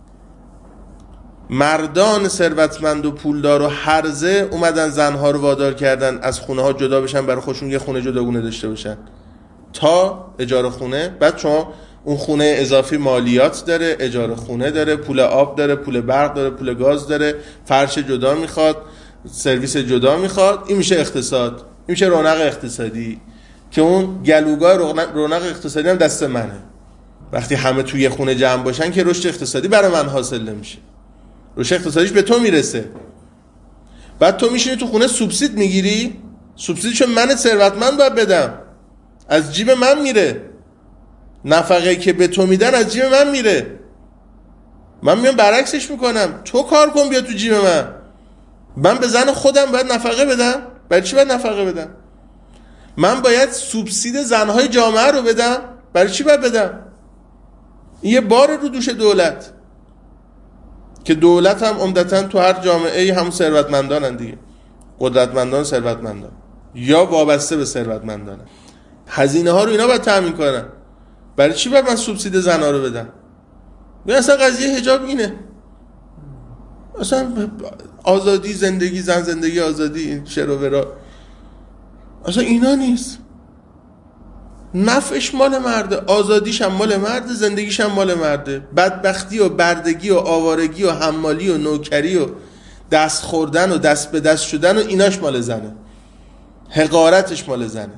مردان ثروتمند و پولدار و هرزه اومدن زنها رو وادار کردن از خونه ها جدا بشن، برای خودشون یه خونه جداگونه داشته باشن تا اجاره خونه. بعد شما اون خونه اضافی مالیات داره، اجاره خونه داره، پول آب داره، پول برق داره، پول گاز داره، فرش جدا میخواد، سرویس جدا میخواد. این میشه اقتصاد، این میشه رونق اقتصادی، که اون گلوگاه رونق اقتصادی هم دست منه. وقتی همه توی خونه جمع باشن که رشد اقتصادی برای من حاصل نمیشه، رشد اقتصادیش به تو میرسه. بعد تو میشینی تو خونه سوبسید میگیری، سوبسیدشو من ثروتمند باید بدم، از جیب من میره. نفقه که به تو میدن از جیب من میره. من میام برعکسش میکنم، تو کار کن بیا تو جیب من. من به زن خودم باید نفقه بدم. برای چی باید نفقه بدم؟ من باید سوبسید زنهای جامعه رو بدم. برای چی باید بدم؟ این یه بار رو دوش دولت، که دولت هم عمدتاً تو هر جامعه هم ثروتمندانن دیگه، قدرتمندان ثروتمندان یا وابسته به ثروتمندان، هزینه ها رو اینا باید تامین کنن. برای چی باید من سوبسید زنها رو بدم؟ ببین اصلا قضیه حجاب اینه. اصلا آزادی زندگی، زن زندگی آزادی، این شعر و ورا، اصلا اینا نیست. نفعش مال مرده، آزادیش هم مال مرده، زندگیش هم مال مرده. بدبختی و بردگی و آوارگی و حمالی و نوکری و دست خوردن و دست به دست شدن و ایناش مال زنه. حقارتش مال زنه،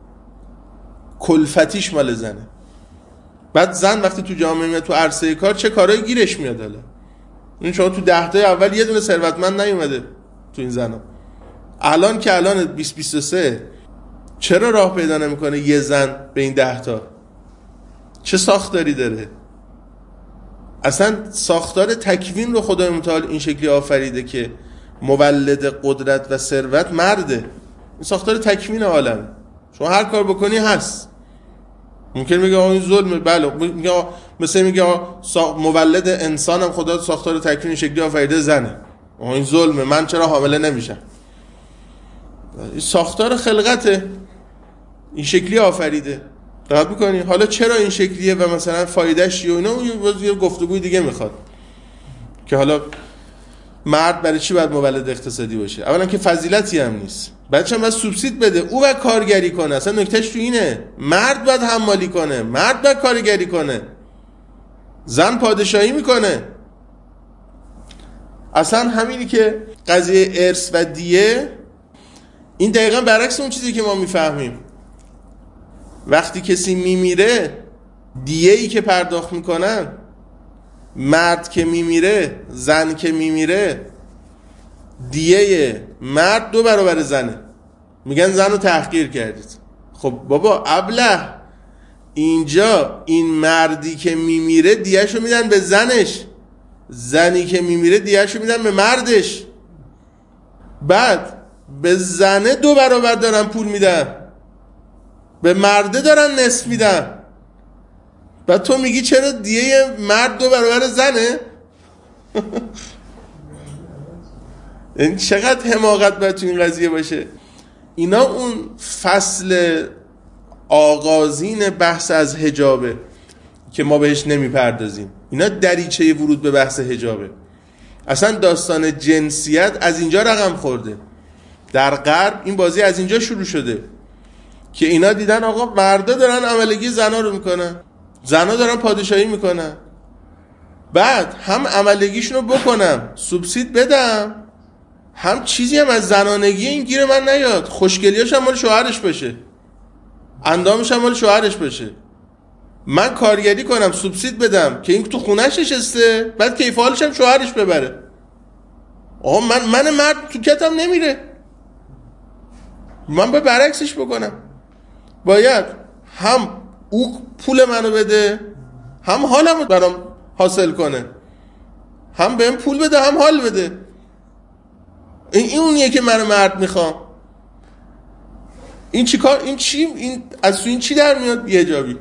کلفتیش مال زنه. بعد زن وقتی تو جامعه میاد تو عرصه کار چه کارایی گیرش میاد؟ حالا این شما تو ده تا اول یه دونه ثروتمند نیومده تو این زنا. الان که الان بیست بیست و سه چرا راه پیدا نمیکنه یه زن به این ده تا؟ چه ساختاری داره؟ اصلا ساختار تکوین رو خدای متعال این شکلی آفریده که مولد قدرت و ثروت مرده. این ساختار تکوین عالم، شما هر کار بکنی هست. ممکن میگه آه این ظلمه، بله. میگه مثلا میگه مولد انسانم خدا ساختار تکوین این شکلی آفریده زنه، آه این ظلمه، من چرا حامله نمیشم؟ این ساختار خلقته، این شکلی آفریده. دقت میکنی؟ حالا چرا این شکلیه و مثلا فایدهش چیه و اینا یه گفتگوی دیگه میخواد که حالا مرد برای چی باید مولد اقتصادی باشه؟ اولا که فضیلتی هم نیست، بعدش هم باید سوبسید بده، او باید کارگری کنه. اصلا نکتهش تو اینه، مرد باید حمالی کنه، مرد باید کارگری کنه، زن پادشاهی میکنه. اصلا همینی که قضیه ارث و دیه، این دقیقا برعکس اون چیزی که ما میفهمیم. وقتی کسی میمیره دیه‌ای که پرداخت میکنن، مرد که میمیره، زن که میمیره، دیه مرد دو برابر زنه. میگن زن رو تحقیر کردید. خب بابا ابله، اینجا این مردی که میمیره دیهشو میدن به زنش، زنی که میمیره دیهشو میدن به مردش، بعد به زنه دو برابر دارن پول میدن، به مرده دارن نصف میدن. بعد تو میگی چرا دیه مرد دو برابر زنه؟ این چقدر حماقت باید تو این قضیه باشه. اینا اون فصل آغازین بحث از حجابه که ما بهش نمیپردازیم. اینا دریچه ورود به بحث حجابه. اصلا داستان جنسیت از اینجا رقم خورده. در غرب این بازی از اینجا شروع شده که اینا دیدن آقا مردا دارن عملگی زنا رو میکنن، زنا دارن پادشاهی میکنن، بعد هم عملگیشون رو بکنم سوبسید بدم، هم چیزی هم از زنانگی این گیر من نیاد، خوشگلیاش هم مال شوهرش بشه، اندامش هم مال شوهرش بشه، من کارگری کنم سوبسید بدم که این تو خونهش نشسته، بعد کیف حالش هم شوهرش ببره. آقا من من مرد تو کتم نمیره، من باید برعکسش بکنم. باید هم او پول منو بده، هم حالمو برام حاصل کنه، هم بهم پول بده هم حال بده. این این اونیه که من مرد میخوام. این چی کار؟ این چی؟ این از تو این چی در میاد؟ بی‌حجابی.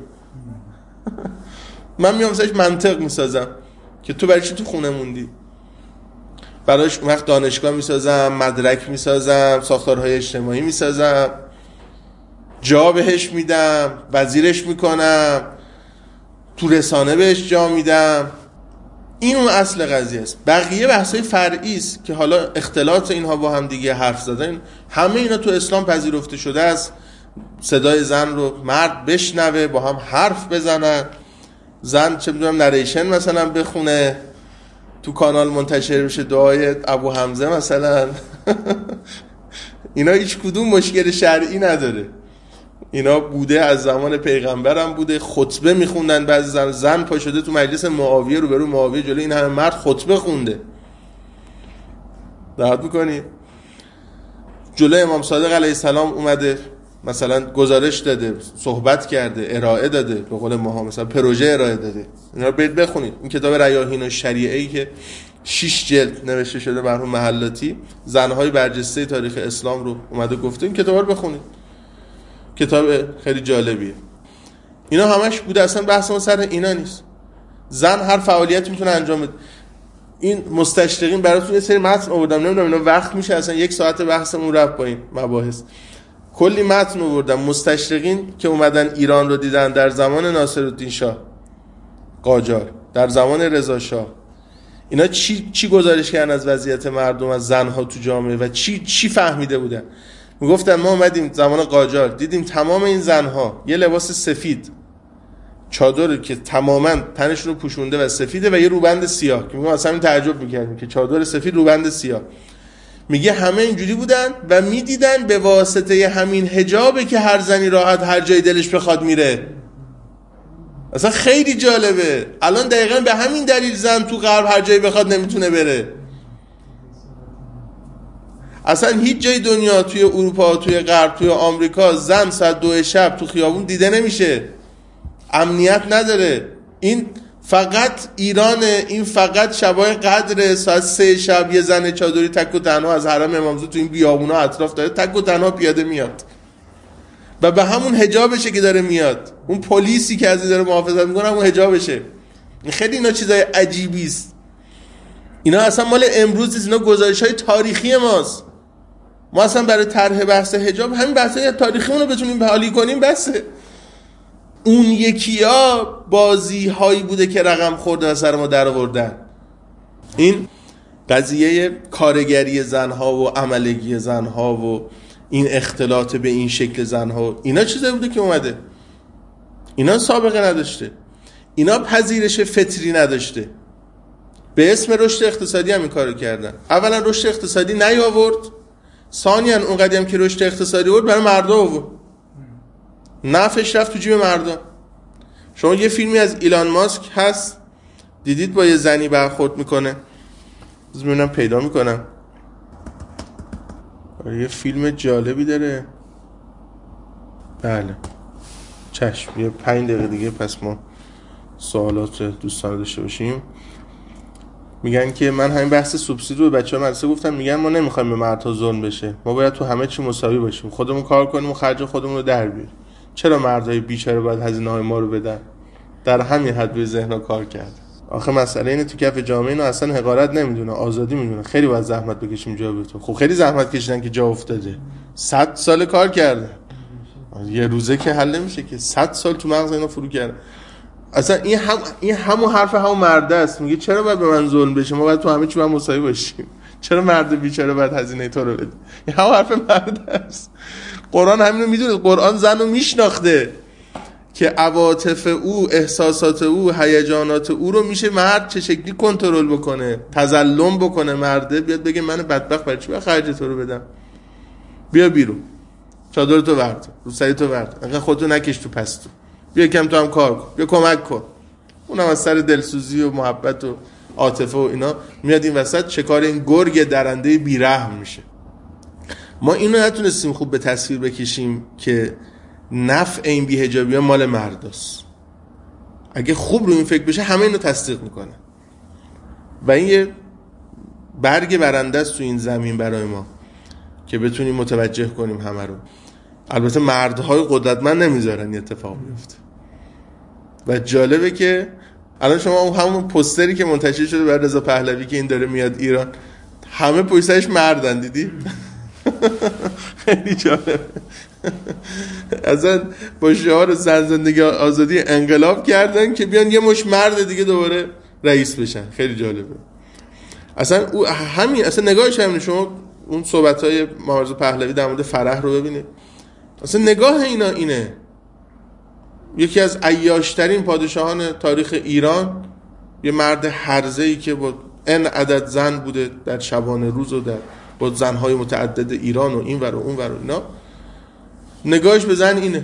من میام واسش منطق میسازم که تو برای چی تو خونه موندی؟ براش اون وقت دانشگاه میسازم، مدرک میسازم، ساختارهای اجتماعی میسازم، جا بهش میدم، وزیرش میکنم، تو رسانه بهش جا میدم. این اون اصل قضیه است. بقیه بحثای فرعی است که حالا اختلاط اینها با هم دیگه حرف زدن، همه اینا تو اسلام پذیرفته شده است. صدای زن رو مرد بشنوه، با هم حرف بزنن، زن چه میدونم نریشن مثلا بخونه، تو کانال منتشر بشه دعای ابو حمزه مثلا. اینا هیچ کدوم مشکل شرعی نداره. اینا بوده از زمان پیغمبرم بوده، خطبه میخوندن، بعضی زن زن پا شده تو مجلس معاویه رو برو معاویه جلوی این همه مرد خطبه خونده. دقت میکنی؟ جلوی امام صادق علیه السلام اومده مثلا گزارش داده، صحبت کرده، ارائه داده، به قول ما مثلا پروژه ارائه داده. اینا رو برید بخونید. این کتاب ریاحین الشریعه‌ای که شش جلد نوشته شده مرحوم محلاتی، زنهای برجسته تاریخ اسلام رو اومده گفته، این کتاب رو بخونید. کتاب خیلی جالبیه. اینا همش بوده، اصلا بحث ما سر اینا نیست. زن هر فعالیتی میتونه انجام بده. این مستشرقین براتون یه سری متن آوردم، نمیدونم اینا وقت میشه اصلا یک ساعت بحثمون رفت با این مباحث. کلی متن آوردم. مستشرقین که اومدن ایران رو دیدن در زمان ناصرالدین شاه قاجار، در زمان رضا شاه، اینا چی چی گزارش کردن از وضعیت مردم، از زنها تو جامعه و چی چی فهمیده بودن. میگفتن ما اومدیم زمان قاجار دیدیم تمام این زنها یه لباس سفید، چادری که تماما تنشون رو پوشونده و سفیده و یه روبند سیاه، که میگم اصلا تعجب میکردیم که چادر سفید روبند سیاه. میگه همه اینجوری بودن و میدیدن به واسطه همین حجابه که هر زنی راحت هر جای دلش بخواد میره. اصلا خیلی جالبه. الان دقیقاً به همین دلیل زن تو غرب هر جایی بخواد نمیتونه بره. اصلا هیچ جای دنیا، توی اروپا، توی غرب، توی آمریکا، زن ساعت دو شب تو خیابون دیده نمیشه، امنیت نداره. این فقط ایرانه، این فقط شبای قدر ساعت سه شب یه زن چادری تک و تنها از حرم امامزاده تو این بیابونا اطراف داره تک و تنها پیاده میاد و به همون حجابشه که داره میاد. اون پلیسی که از این داره محافظت میکنه همون حجابشه. خیلی اینا چیزای عجیبی است. اینا اصلا مال امروز نیست، اینا گزارش‌های تاریخی ماست. ما اصلا برای طرح بحث حجاب همین بحثای تاریخی رو بتونیم بحالی کنیم بسه. اون یکی‌ها بازی هایی بوده که رقم خورده و سر ما در آوردن. این قضیه کارگری زنها و عملگی زنها و این اختلاط به این شکل زنها، اینا چیزایی بوده که اومده. اینا سابقه نداشته، اینا پذیرش فطری نداشته. به اسم رشد اقتصادی هم این کارو کردن. اولا رشد اقتصادی نیاورد، ثانیاً اون قدیم که رشد اقتصادی آورد برای مردم آورد. نفعش رفت تو جیب مردم. شما یه فیلمی از ایلان ماسک هست دیدید با یه زنی برخورد میکنه؟ بذار ببینم پیدا میکنم. یه فیلم جالبی داره. بله چشم، یه پنج دقیقه دیگه پس ما سوالات دوستان داشته باشیم. میگن که من همین بحث سوبسید رو به بچه‌ها مدرسه گفتم، میگن ما نمیخوایم به مردها ظلم بشه، ما باید تو همه چی مساوی باشیم، خودمون کار کنیم و خرج خودمون رو در بیاریم. چرا مردهای بیچاره باید هزینه‌های ما رو بدن؟ در همین حد به ذهن‌ها کار کرد. آخه مسئله اینه تو کف جامعه اینو اصلا حقارت نمیدونه، آزادی میدونه. خیلی باید زحمت بکشیم جا به تو. خب خیلی زحمت کشیدن که جا افتاده. صد سال کار کردن. یه روزه که حل نمیشه که. صد سال تو مغز اینا فرو کردن. اصلا این هم این همون حرف همون مرده است. میگه چرا باید به من ظلم بشه؟ ما باید تو همه چی با هم مساوی باشیم. چرا مرد بیچاره باید هزینه تو رو بده؟ این همون حرف مرده است. قرآن همین رو میدونه. قرآن زن رو میشناخته که عواطف او، احساسات او، هیجانات او رو میشه مرد چه شکلی کنترل بکنه، تظلم بکنه. مرده بیاد بگه من بدبخت برای چی باید خرج تو رو بدم؟ بیا بیرون، چادر تو ورد، رو سری تو ورد، انقدر خودتو نکش تو پستو، بیا کم تو هم کار کن، بیا کمک کن. اونم از سر دلسوزی و محبت و عاطفه و اینا میاد این وسط شکار این گرگ درنده بیرحم میشه. ما اینو نتونستیم خوب به تصویر بکشیم که نفع این بی‌حجابی ها مال مرداست. اگه خوب رو این فکر بشه همه اینو تصدیق میکنه و این یه برگ برنده است تو این زمین برای ما که بتونیم متوجه کنیم همه رو. البته مردهای قدرتمند نمیذارن این اتفاق بیفته و جالبه که الان شما اون همون پوستری که منتشر شده برای رضا پهلوی که این داره میاد ایران، همه پشت سرش مردن، دیدی؟ خیلی جالبه. اصلا با شعار زن زندگی آزادی انقلاب کردن که بیان یه مش مرد دیگه دوباره رئیس بشن. خیلی جالبه. اصلا او همین اصلا نگاهش همین. شما اون صحبت‌های محمد رضا پهلوی در مورد فرح رو ببینید. اصلا نگاه اینا اینه. یکی از عیاشترین پادشاهان تاریخ ایران، یه مرد هرزه‌ای که با ان عدد زن بوده در شبانه روز و در با زن‌های متعدد ایران و این ور و اون ور و اینا، نگاهش به زن اینه.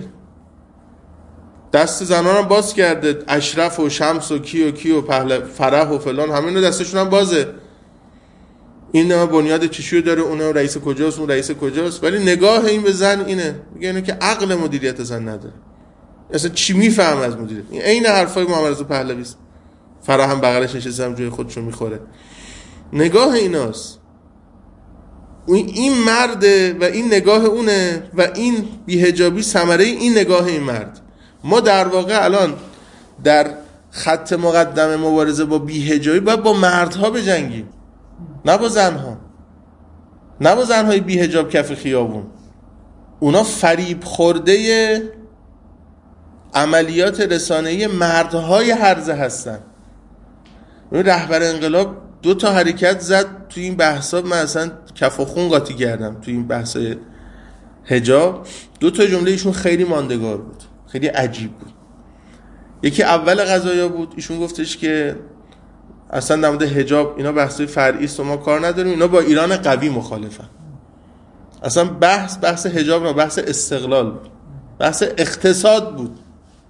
دست زنان هم باز کرده. اشرف و شمس و کی و کی و پهل... فرح و فلان، همه اینا دستشون هم بازه. این بنیاد چشیو داره، اون رئیس کجاست، اون رئیس کجاست، ولی نگاه این به زن اینه. میگه اینه که عقل مدیریت زن نداره. اصلا چی میفهم از مدیریت؟ این عین حرفای محمد رضا پهلوی است. فرح هم بغلش نشسته هم جای خودشو میخوره. نگاه ایناست. این مرده و این نگاه اونه و این بی‌حجابی ثمره این نگاه این مرد. ما در واقع الان در خط مقدم مبارزه با بی‌حجابی باید با مردها بجنگیم، نه با زنها، نه با زنهای بی‌حجاب کف خیابون. اونا فریب خورده عملیات رسانه‌ای مردهای هرزه هستن. رهبر انقلاب دو تا حرکت زد توی این بحثا، من اصلا کف و خون قاطی کردم توی این بحث حجاب. دو تا جمله ایشون خیلی ماندگار بود، خیلی عجیب بود. یکی اول قضایا بود، ایشون گفتش که اصلا در مورد حجاب اینا بحثای فرعی است و ما کار نداریم، اینا با ایران قوی مخالفن. اصلا بحث بحث حجاب نه، بحث استقلال بود، بحث اقتصاد بود،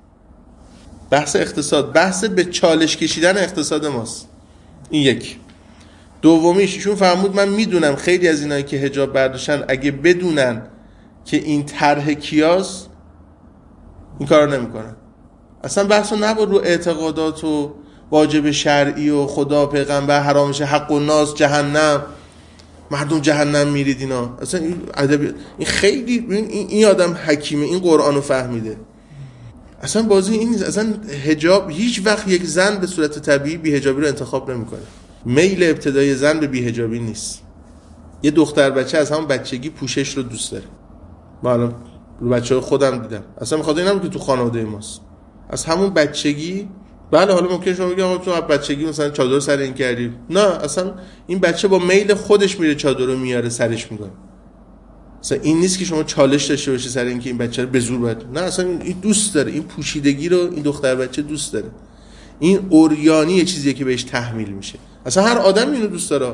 بحث اقتصاد، بحث به چالش کشیدن اقتصاد ماست. این یک. دومیش ایشون فرمود من میدونم خیلی از اینایی که حجاب برداشتن اگه بدونن که این طرح کیاست این کارو نمیکنن. اصلا بحثو نبود رو اعتقادات و واجب شرعی و خدا پیغمبر حرامشه، حق و ناس، جهنم، مردم جهنم میرید اینا. اصلا این ادب این خیلی این, این آدم حکیمه، این قرآنو فهمیده. اصلا بازی این نیست. اصلا حجاب هیچ وقت یک زن به صورت طبیعی بی‌حجابی رو انتخاب نمیکنه. میل ابتدای زن به بی‌حجابی نیست. یه دختر بچه از همون بچگی پوشش رو دوست داره. من الان رو بچه‌های خودم دیدم. اصلا میخواد اینم که تو خانواده ماست. از همون بچگی. بله حالا ممکنه شما بگید آقا تو از بچگی مثلا چادر سر این کردی. نه، اصلا این بچه با میل خودش میره چادر رو میاره سرش میکنه. اصلا این نیست که شما چالش داشته باشی سر این که این بچه رو به زور باید. نه، اصلا این دوست داره. این پوشیدگی رو این دختر بچه دوست داره. این اوریانی یه چیزیه که بهش تحمیل میشه. اصلا هر آدم اینو دوست داره.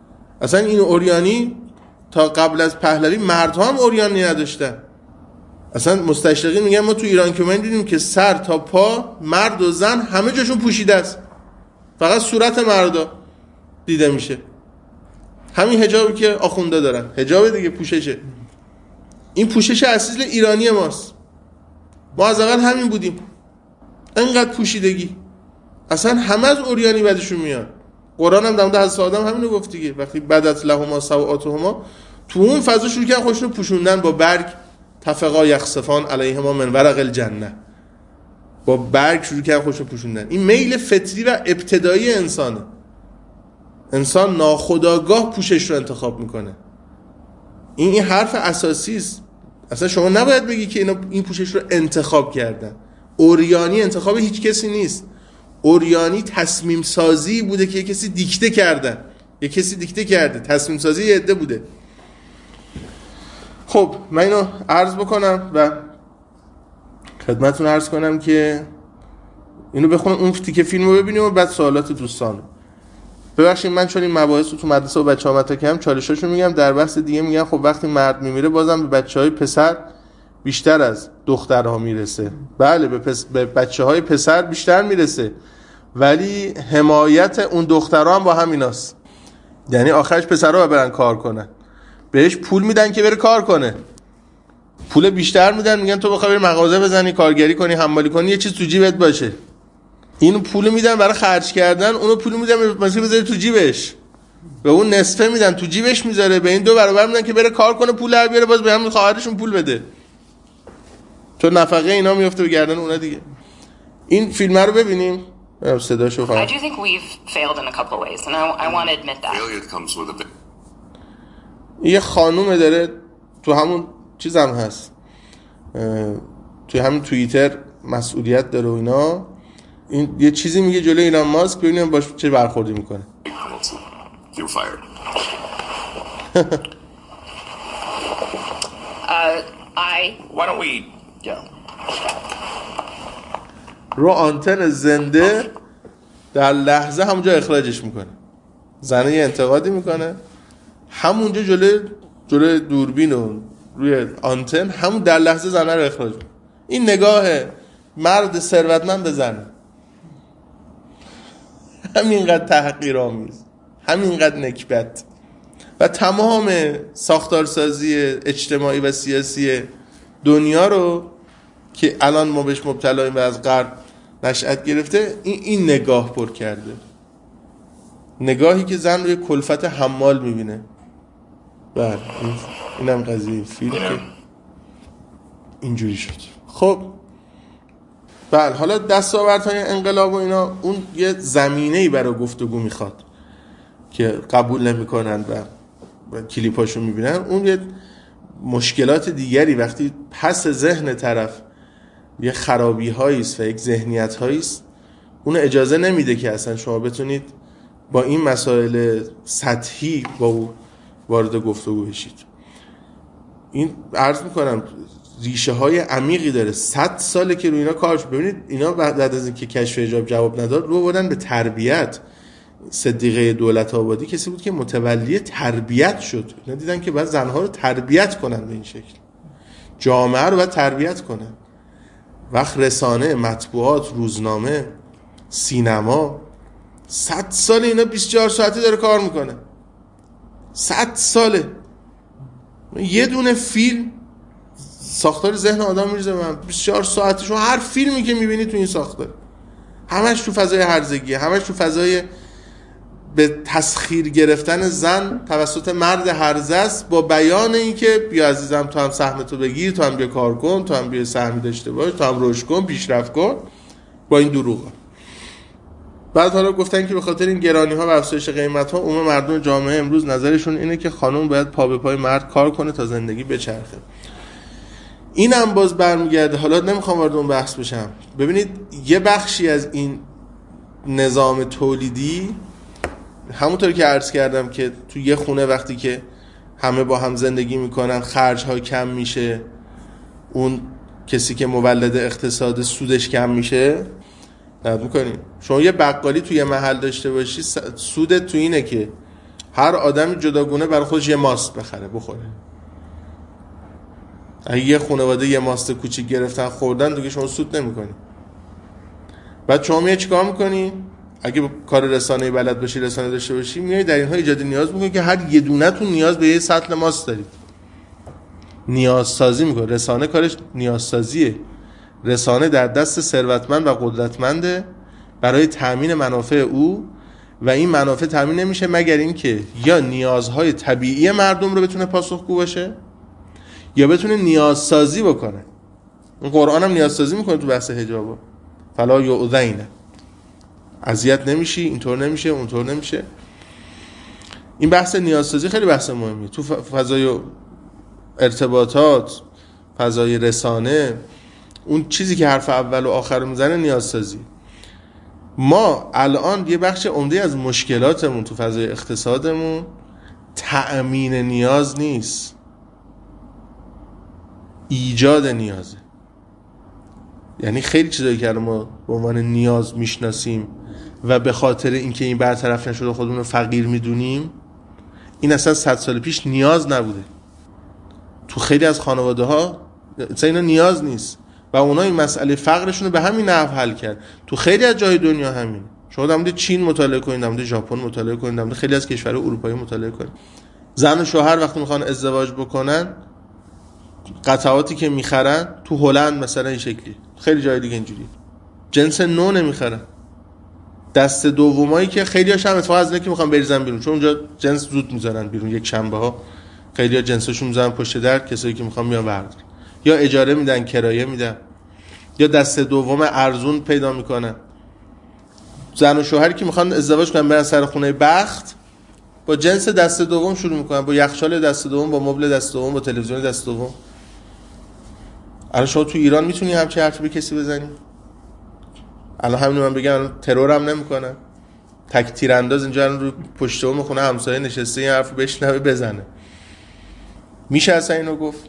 اصلا این اوریانی تا قبل از پهلوی مردها هم اوریانی نداشتن. اصلا مستشرقین میگن ما تو ایران که من دیدیم که سر تا پا مرد و زن همه جاشون پوشیده است، فقط صورت مردا دیده میشه. همین حجابی که آخونده دارن، حجاب دیگه، پوششه. این پوشش اصیل ایرانی ماست. ما از اول همین بودیم، انقدر پوشیدگی. اصلا همه از اوریانی بدشون میاد. قرآن هم در مورد حضرت آدم همینو گفت دیگه، وقتی بدت لهما سوآتهما، تو اون فضا شروع کردن خودشونو پوشوندن با برگ، تفقا یخسفان علیهما من ورق الجنه، با برگ شروع کردن خودشونو پوشوندن. این میل فطری و ابتدایی انسانه. انسان ناخودآگاه پوشش رو انتخاب میکنه. این این حرف اساسی است. اصلا شما نباید بگی که اینا این پوشش رو انتخاب کردن. اوریانی انتخاب هیچ کسی نیست. اوریانی تصمیم سازی بوده که یک کسی دیکته کردن، یک کسی دیکته کرده، تصمیم سازی یه عده بوده. خب من اینو عرض بکنم و خدمتتون عرض کنم که اینو بخونم، اون تیکه فیلمو ببینیم و بعد سوالات دوستان. ببخشید من چون این مباحث رو تو مدرسه و بچه‌ها مطرح کردم چالشاشو میگم، در بحث دیگه میگن خب وقتی مرد میمیره بازم به بچه‌های پسر بیشتر از دخترها میرسه. بله به, پس... به بچه‌های پسر بیشتر میرسه، ولی حمایت اون دخترها هم با همیناست. یعنی آخرش پسرها برن کار کنن، بهش پول میدن که بره کار کنه، پول بیشتر میدن، میگن تو بخوای بری مغازه بزنی، کارگری کنی، حمالی کنی، یه چیز تو جیبت باشه. اینو پول میدن برای خرج کردن، اونو پول میدن مثلا بذاره تو جیبش، به اون نصفه میدن تو جیبش میذاره، به این دو برابر میدن که بره کار کنه پول در بیاره، باز به همون خواهرشون پول بده، تو نفقه اینا میفته به گردن اونا دیگه. این فیلم رو ببینیم. صداشو خواهم. I do think we've failed in a couple of ways and I, I want to admit that. Failure comes with a bit. یه خانومه داره تو همون چیزم هست، توی همین توییتر مسئولیت داره و اینا، این یه چیزی میگه جلوی ایلان ماسک، ببینیم باش چه برخوردی میکنه. You're fired. uh, I why don't we go. رو آنتن زنده در لحظه همونجا اخراجش میکنه. زنه یه انتقادی میکنه، همونجا جلوی جلوی دوربین و روی آنتن همون در لحظه زنه رو اخراج میکنه. این نگاه مرد ثروتمند به زن همینقدر تحقیرآمیز، همینقدر نکبت. و تمام ساختارسازی اجتماعی و سیاسی دنیا رو که الان ما بهش مبتلاییم و از غرب نشأت گرفته، این این نگاه پر کرده، نگاهی که زن روی کلفت حمال میبینه. بله اینم قضیه فیلم که اینجوری شد. خب بله، حالا دستاوردهای انقلاب و اینا اون یه زمینه‌ای برای گفتگو میخواد که قبول نمیکنن و کلیپاشو میبینن. اون یه مشکلات دیگری وقتی پس ذهن طرف یه خرابی هاییست و یک ذهنیت هاییست، اون اجازه نمیده که اصلا شما بتونید با این مسائل سطحی با او وارد گفتگو بشید. این عرض میکنم ریشه های عمیقی داره، صد ساله که روی اینا کار شد. ببینید اینا بعد از اینکه کشف حجاب جواب نداد رو بردن به تربیت. صدیقه دولت آبادی کسی بود که متولی تربیت شد. اینا دیدن که باید زنها رو تربیت کنن، به این شکل جامعه رو باید تربیت کنن. وقت رسانه، مطبوعات، روزنامه، سینما، صد سال اینا بیست و چهار ساعته داره کار میکنه. صد ساله یه دونه فیلم ساختار ذهن آدم میریزه. من بیست و چهار ساعته شما هر فیلمی که میبینی تو این ساختار همش تو فضای هرزگی، همش تو فضای به تسخیر گرفتن زن توسط مرد هرزه است، با بیان این که بیا عزیزم تو هم سهمتو بگیر، تو هم بیا کار کن، تو هم بیا سهمی داشته باش، تو هم رشد کن، پیشرفت کن، با این دروغا. بعد حالا گفتن که به خاطر این گرانی ها و افزایش قیمت ها عموم مردم جامعه امروز نظرشون اینه که خانم باید پا به پای مرد کار کنه تا زندگی بچرخه. اینم باز برمیگرده، حالا نمیخوام وارد اون بحث بشم. ببینید یه بخشی از این نظام تولیدی، همونطور که عرض کردم که تو یه خونه وقتی که همه با هم زندگی میکنن خرج ها کم میشه، اون کسی که مولد اقتصاد سودش کم میشه. نگاه میکنین شما یه بقالی توی یه محل داشته باشی، سودت تو اینه که هر آدمی جداگونه برای خودش یه ماست بخره بخوره. اگه یه خانواده یه ماست کوچیک گرفتن خوردن دیگه شما سود نمی‌کنی. بعد شما میای چیکار می‌کنی؟ اگه کار رسانه‌ای بلد باشی، رسانه داشته باشی، میای در اینها ایجاد نیاز می‌کنی که هر یه دونه‌تون نیاز به یه سطل ماست دارید. نیاز سازی می‌کنه. رسانه کارش نیاز سازیه. رسانه در دست ثروتمند و قدرتمنده برای تامین منافع او و این منافع تامین نمیشه مگر اینکه یا نیازهای طبیعی مردم رو بتونه پاسخگو باشه یا بتونه نیاز سازی بکنه. این قرآن هم نیاز سازی میکنه تو بحث حجابا. فلا یؤذین، اذیت نمیشی، اینطور نمیشه، اونطور نمیشه. این بحث نیاز سازی خیلی بحث مهمیه تو فضای ارتباطات، فضای رسانه. اون چیزی که حرف اول و آخر رو میزنه نیاز سازی. ما الان یه بخش عمده از مشکلاتمون تو فضای اقتصادمون تأمین نیاز نیست، ایجاد نیازه. یعنی خیلی چیزایی که ما به عنوان نیاز میشناسیم و به خاطر اینکه این برطرف نشده خودمون رو فقیر میدونیم، این اصلا صد سال پیش نیاز نبوده. تو خیلی از خانواده ها اصلا اینا نیاز نیست و اونا این مسئله فقرشون رو به همین نحو حل کرد. تو خیلی از جای دنیا همین. شما در مورد چین مطالعه کنید، در مورد ژاپن مطالعه کنید، در مورد خیلی از کشورهای اروپایی مطالعه کنید. زن و شوهر وقتی میخوان ازدواج بکنن، قطعاتی که میخرن تو هلند مثلا این شکلی، خیلی جای دیگه اینجوری، جنس نو نمیخرن. دست دومایی که خیلی‌هاش هم اتفاقا از اینه که میخوان بریزن بیرون، چون اونجا جنس زود میذارن بیرون. یک شنبه ها خیلی‌ها جنساشون میذارن پشت در، کسایی که میخوان میان بردارن، یا اجاره میدن، کرایه میدن، یا دست دوم ارزون پیدا میکنن. زن و شوهری که میخوان ازدواج کنن برن سر خونه بخت، با جنس دست دوم شروع میکنن، با یخچال دست دوم، با مبل دست دوم، با تلویزیون دست دوم. الان شما تو ایران میتونی همچین حرفی به کسی بزنی؟ الان همین من بگم الان ترورم نمیکنن، تک تیرانداز اینجا رو پشت بوم خونه همسایه نشسته این حرفو بشنوه بزنه، میشه اصلا اینو گفت؟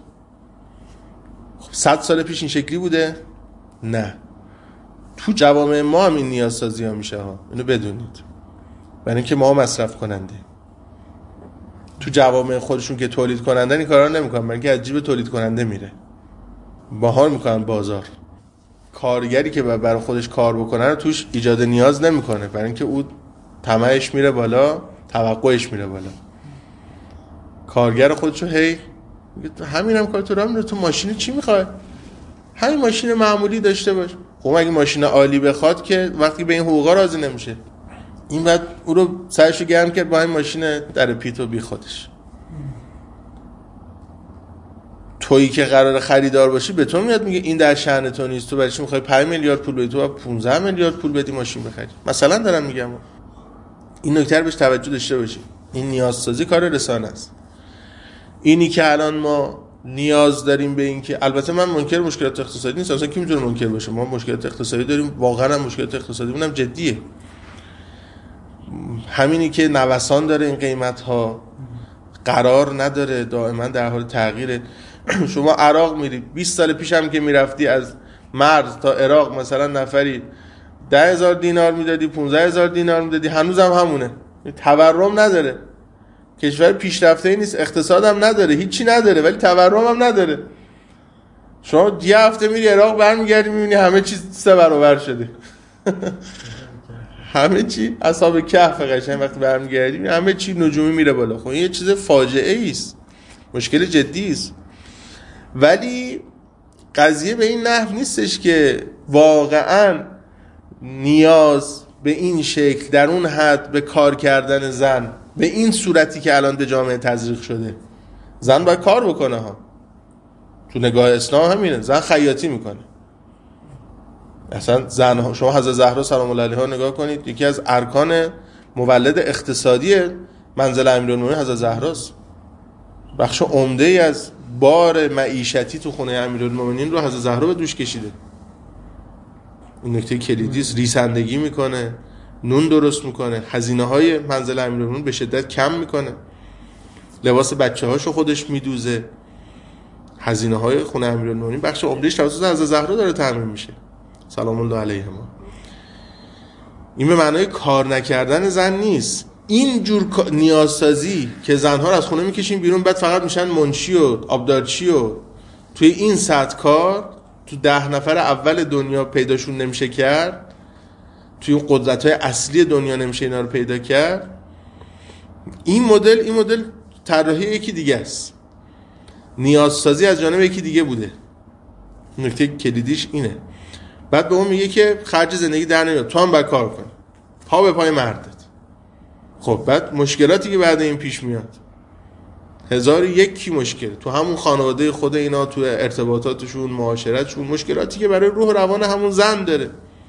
صد سال پیش این شکلی بوده؟ نه. تو جوامع ما هم این نیاز سازی ها میشه ها، اینو بدونید، برای اینکه ما مصرف کننده. تو جوامع خودشون که تولید کنندن این کارا نمیکنن، برای اینکه از جیب تولید کننده میره، باحال میکنن بازار. کارگری که برای خودش کار بکنه رو توش ایجاد نیاز نمیکنه، برای اینکه او طمعش میره بالا، توقعش میره بالا. کارگر خودشو هی میگه همینم کار تو راه میره، تو ماشین چی میخوای؟ همین ماشین معمولی داشته باش. خب اگه ماشین عالی بخواد که وقتی به این حقوقا راضی نمیشه، این بعد او رو سرشو گرم کرد با این ماشین در پیتو بی خودش. تویی که قرار خریدار باشی به تو میاد میگه این در شأن تو نیست، تو برای چی میخوای پنج میلیارد پول بدی؟ تو پانزده میلیارد پول بدی ماشین بخری. مثلا دارم میگم این نکته رو بهش توجه داشته باشی. این نیازسازی کار رسانه است. اینی که الان ما نیاز داریم به این که، البته من منکر مشکلات اقتصادی نیستم، اصلا کی میتونه منکر باشه؟ ما مشکلات اقتصادی داریم، واقعا هم مشکلات اقتصادیمون هم جدیه. همینی که نوسان داره این قیمت ها، قرار نداره، دائما در حال تغییره. شما عراق میری، بیست سال پیش هم که میرفتی از مرز تا عراق مثلا نفری ده هزار دینار میدادی، پونزده هزار دینار میدادی، هنوز هم همونه. تورم نداره، کشور پیشرفته نیست، اقتصاد هم نداره، هیچی نداره، ولی تورم هم نداره. شما یه هفته میری عراق برمیگردی میبینی همه چیز سه برابر شده. همه چی اصحاب کهف قشنگ وقتی برمیگردی همه چی نجومی میره بالا. خب این یه چیز فاجعه است، مشکل جدی است. ولی قضیه به این نحو نیستش که واقعا نیاز به این شکل در اون حد به کار کردن زن به این صورتی که الان به جامعه تزریق شده. زن باید کار بکنه ها، تو نگاه اسلام همینه، زن خیاطی میکنه. اصلا زن، شما حضرت زهرا سلام الله علیها نگاه کنید، یکی از ارکان مولد اقتصادی منزل امیرالمومنین حضرت زهراست. بخش عمده ای از بار معیشتی تو خونه امیرالمومنین رو حضرت زهرا به دوش کشیده. این نکته کلیدی است. ریسندگی میکنه، نون درست میکنه، هزینه های منزل امیرالمومنین به شدت کم میکنه، لباس بچه هاشو خودش میدوزه. هزینه های خونه امیرالمومنین بخش عمدهش توسط حضرت زهرا داره تامین میشه سلام الله علیهما. این به معنای کار نکردن زن نیست. این جور نیازسازی که زنها رو از خونه میکشیم بیرون، بعد فقط میشن منشی و آبدارچی و توی این سطح کار تو ده نفر اول دنیا پیداشون نمیشه کرد، توی اون قدرت‌های اصلی دنیا نمیشه اینا رو پیدا کرد. این مدل این مدل طراحی یکی دیگه است، نیازسازی از جانب یکی دیگه بوده. نکته کلیدیش اینه. بعد به اون میگه که خرج زندگی در نمیاد، تو هم باید کار کنی، پا به پای مردت. خب بعد مشکلاتی که بعد این پیش میاد، هزار و یکی مشکل تو همون خانواده خود اینا، تو ارتباطاتشون، معاشرتشون، مشکلاتی که برای روح و روان همون زن داره.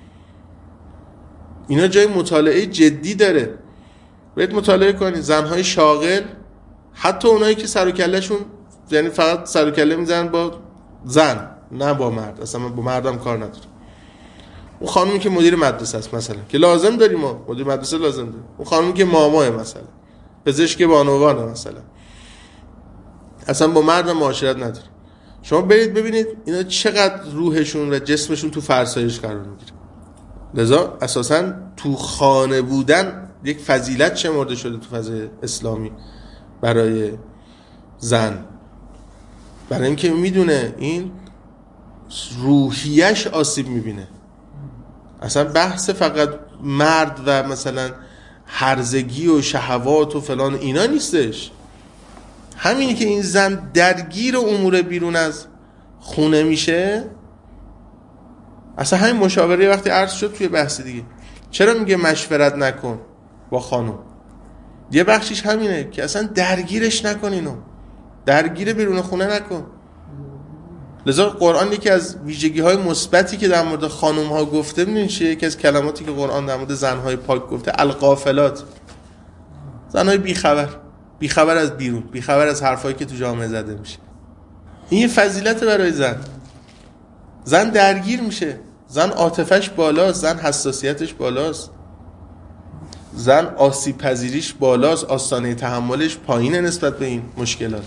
اینا جای مطالعه جدی داره. باید مطالعه کنی. زنهای شاغل، حتی اونایی که سر و کلهشون یعنی فقط سر و کله میزنن با زن نه با مرد، اصلا با مردم کار نداره. اون خانومی که مدیر مدرسه است مثلا، که لازم داریم، ما مدیر مدرسه لازم داریم. اون خانومی که ماماه مثلا، پزشک بانوانه مثلا، اصلا با مردم معاشرت نداره. شما برید ببینید اینا چقدر روحشون و جسمشون تو فرسایش قرار میگیره. لذا اساساً تو خانه بودن یک فضیلت شمرده شده تو فضای اسلامی برای زن، برای اینکه میدونه این روحیش آسیب میبینه. اصلا بحث فقط مرد و مثلا هرزگی و شهوات و فلان اینا نیستش. همینی که این زن درگیر امور بیرون از خونه میشه. اصلا همین مشاوره وقتی عرض شد توی بحث دیگه، چرا میگه مشورت نکن با خانم؟ یه بخشیش همینه که اصلا درگیرش نکن، اینو درگیر بیرون خونه نکن. لذا قرآن یکی از ویژگی های مثبتی که در مورد خانم ها گفته، ببینید چیه؟ یکی از کلماتی که قرآن در مورد زن های پاک گفته، الغافلات، زن های بیخبر، بیخبر از بیرون، بیخبر از حرفایی که تو جامعه زده میشه. این یه فضیلت برای زن. زن درگیر میشه، زن عاطفش بالاست، زن حساسیتش بالاست، زن آسیب پذیریش بالاست، آستانه تحملش پایینه نسبت به این مشکلات.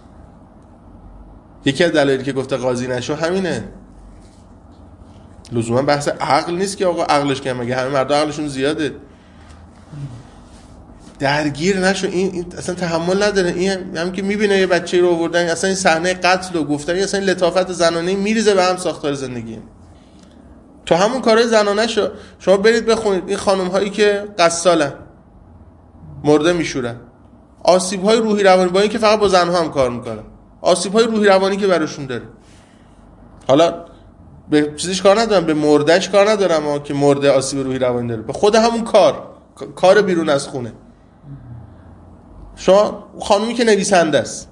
یکی از دلایلی که گفته قاضی نشو همینه. لزوما بحث عقل نیست که آقا عقلش کمه، مگه همه مردا عقلشون زیاده. درگیر نشو، این, این اصلا تحمل نداره. این هم که میبینه یه بچه‌ای رو آوردن، اصلا این صحنه قتل رو گفتن، اصلا این لطافت زنانه میریزه به هم ساختار زندگی. تو همون کارهای زنانه شو شما برید بخونید این خانم هایی که قصالن، مرده میشورن، آسیب های روحی روانی، با این که فقط با زنها هم کار میکنن، آسیب های روحی روانی که براشون داره. حالا به چیزش کار ندارم، به مردهش کار ندارم، اما که مرده آسیب روحی روانی داره، به خود همون کار کار بیرون از خونه. شما خانومی که نویسنده است،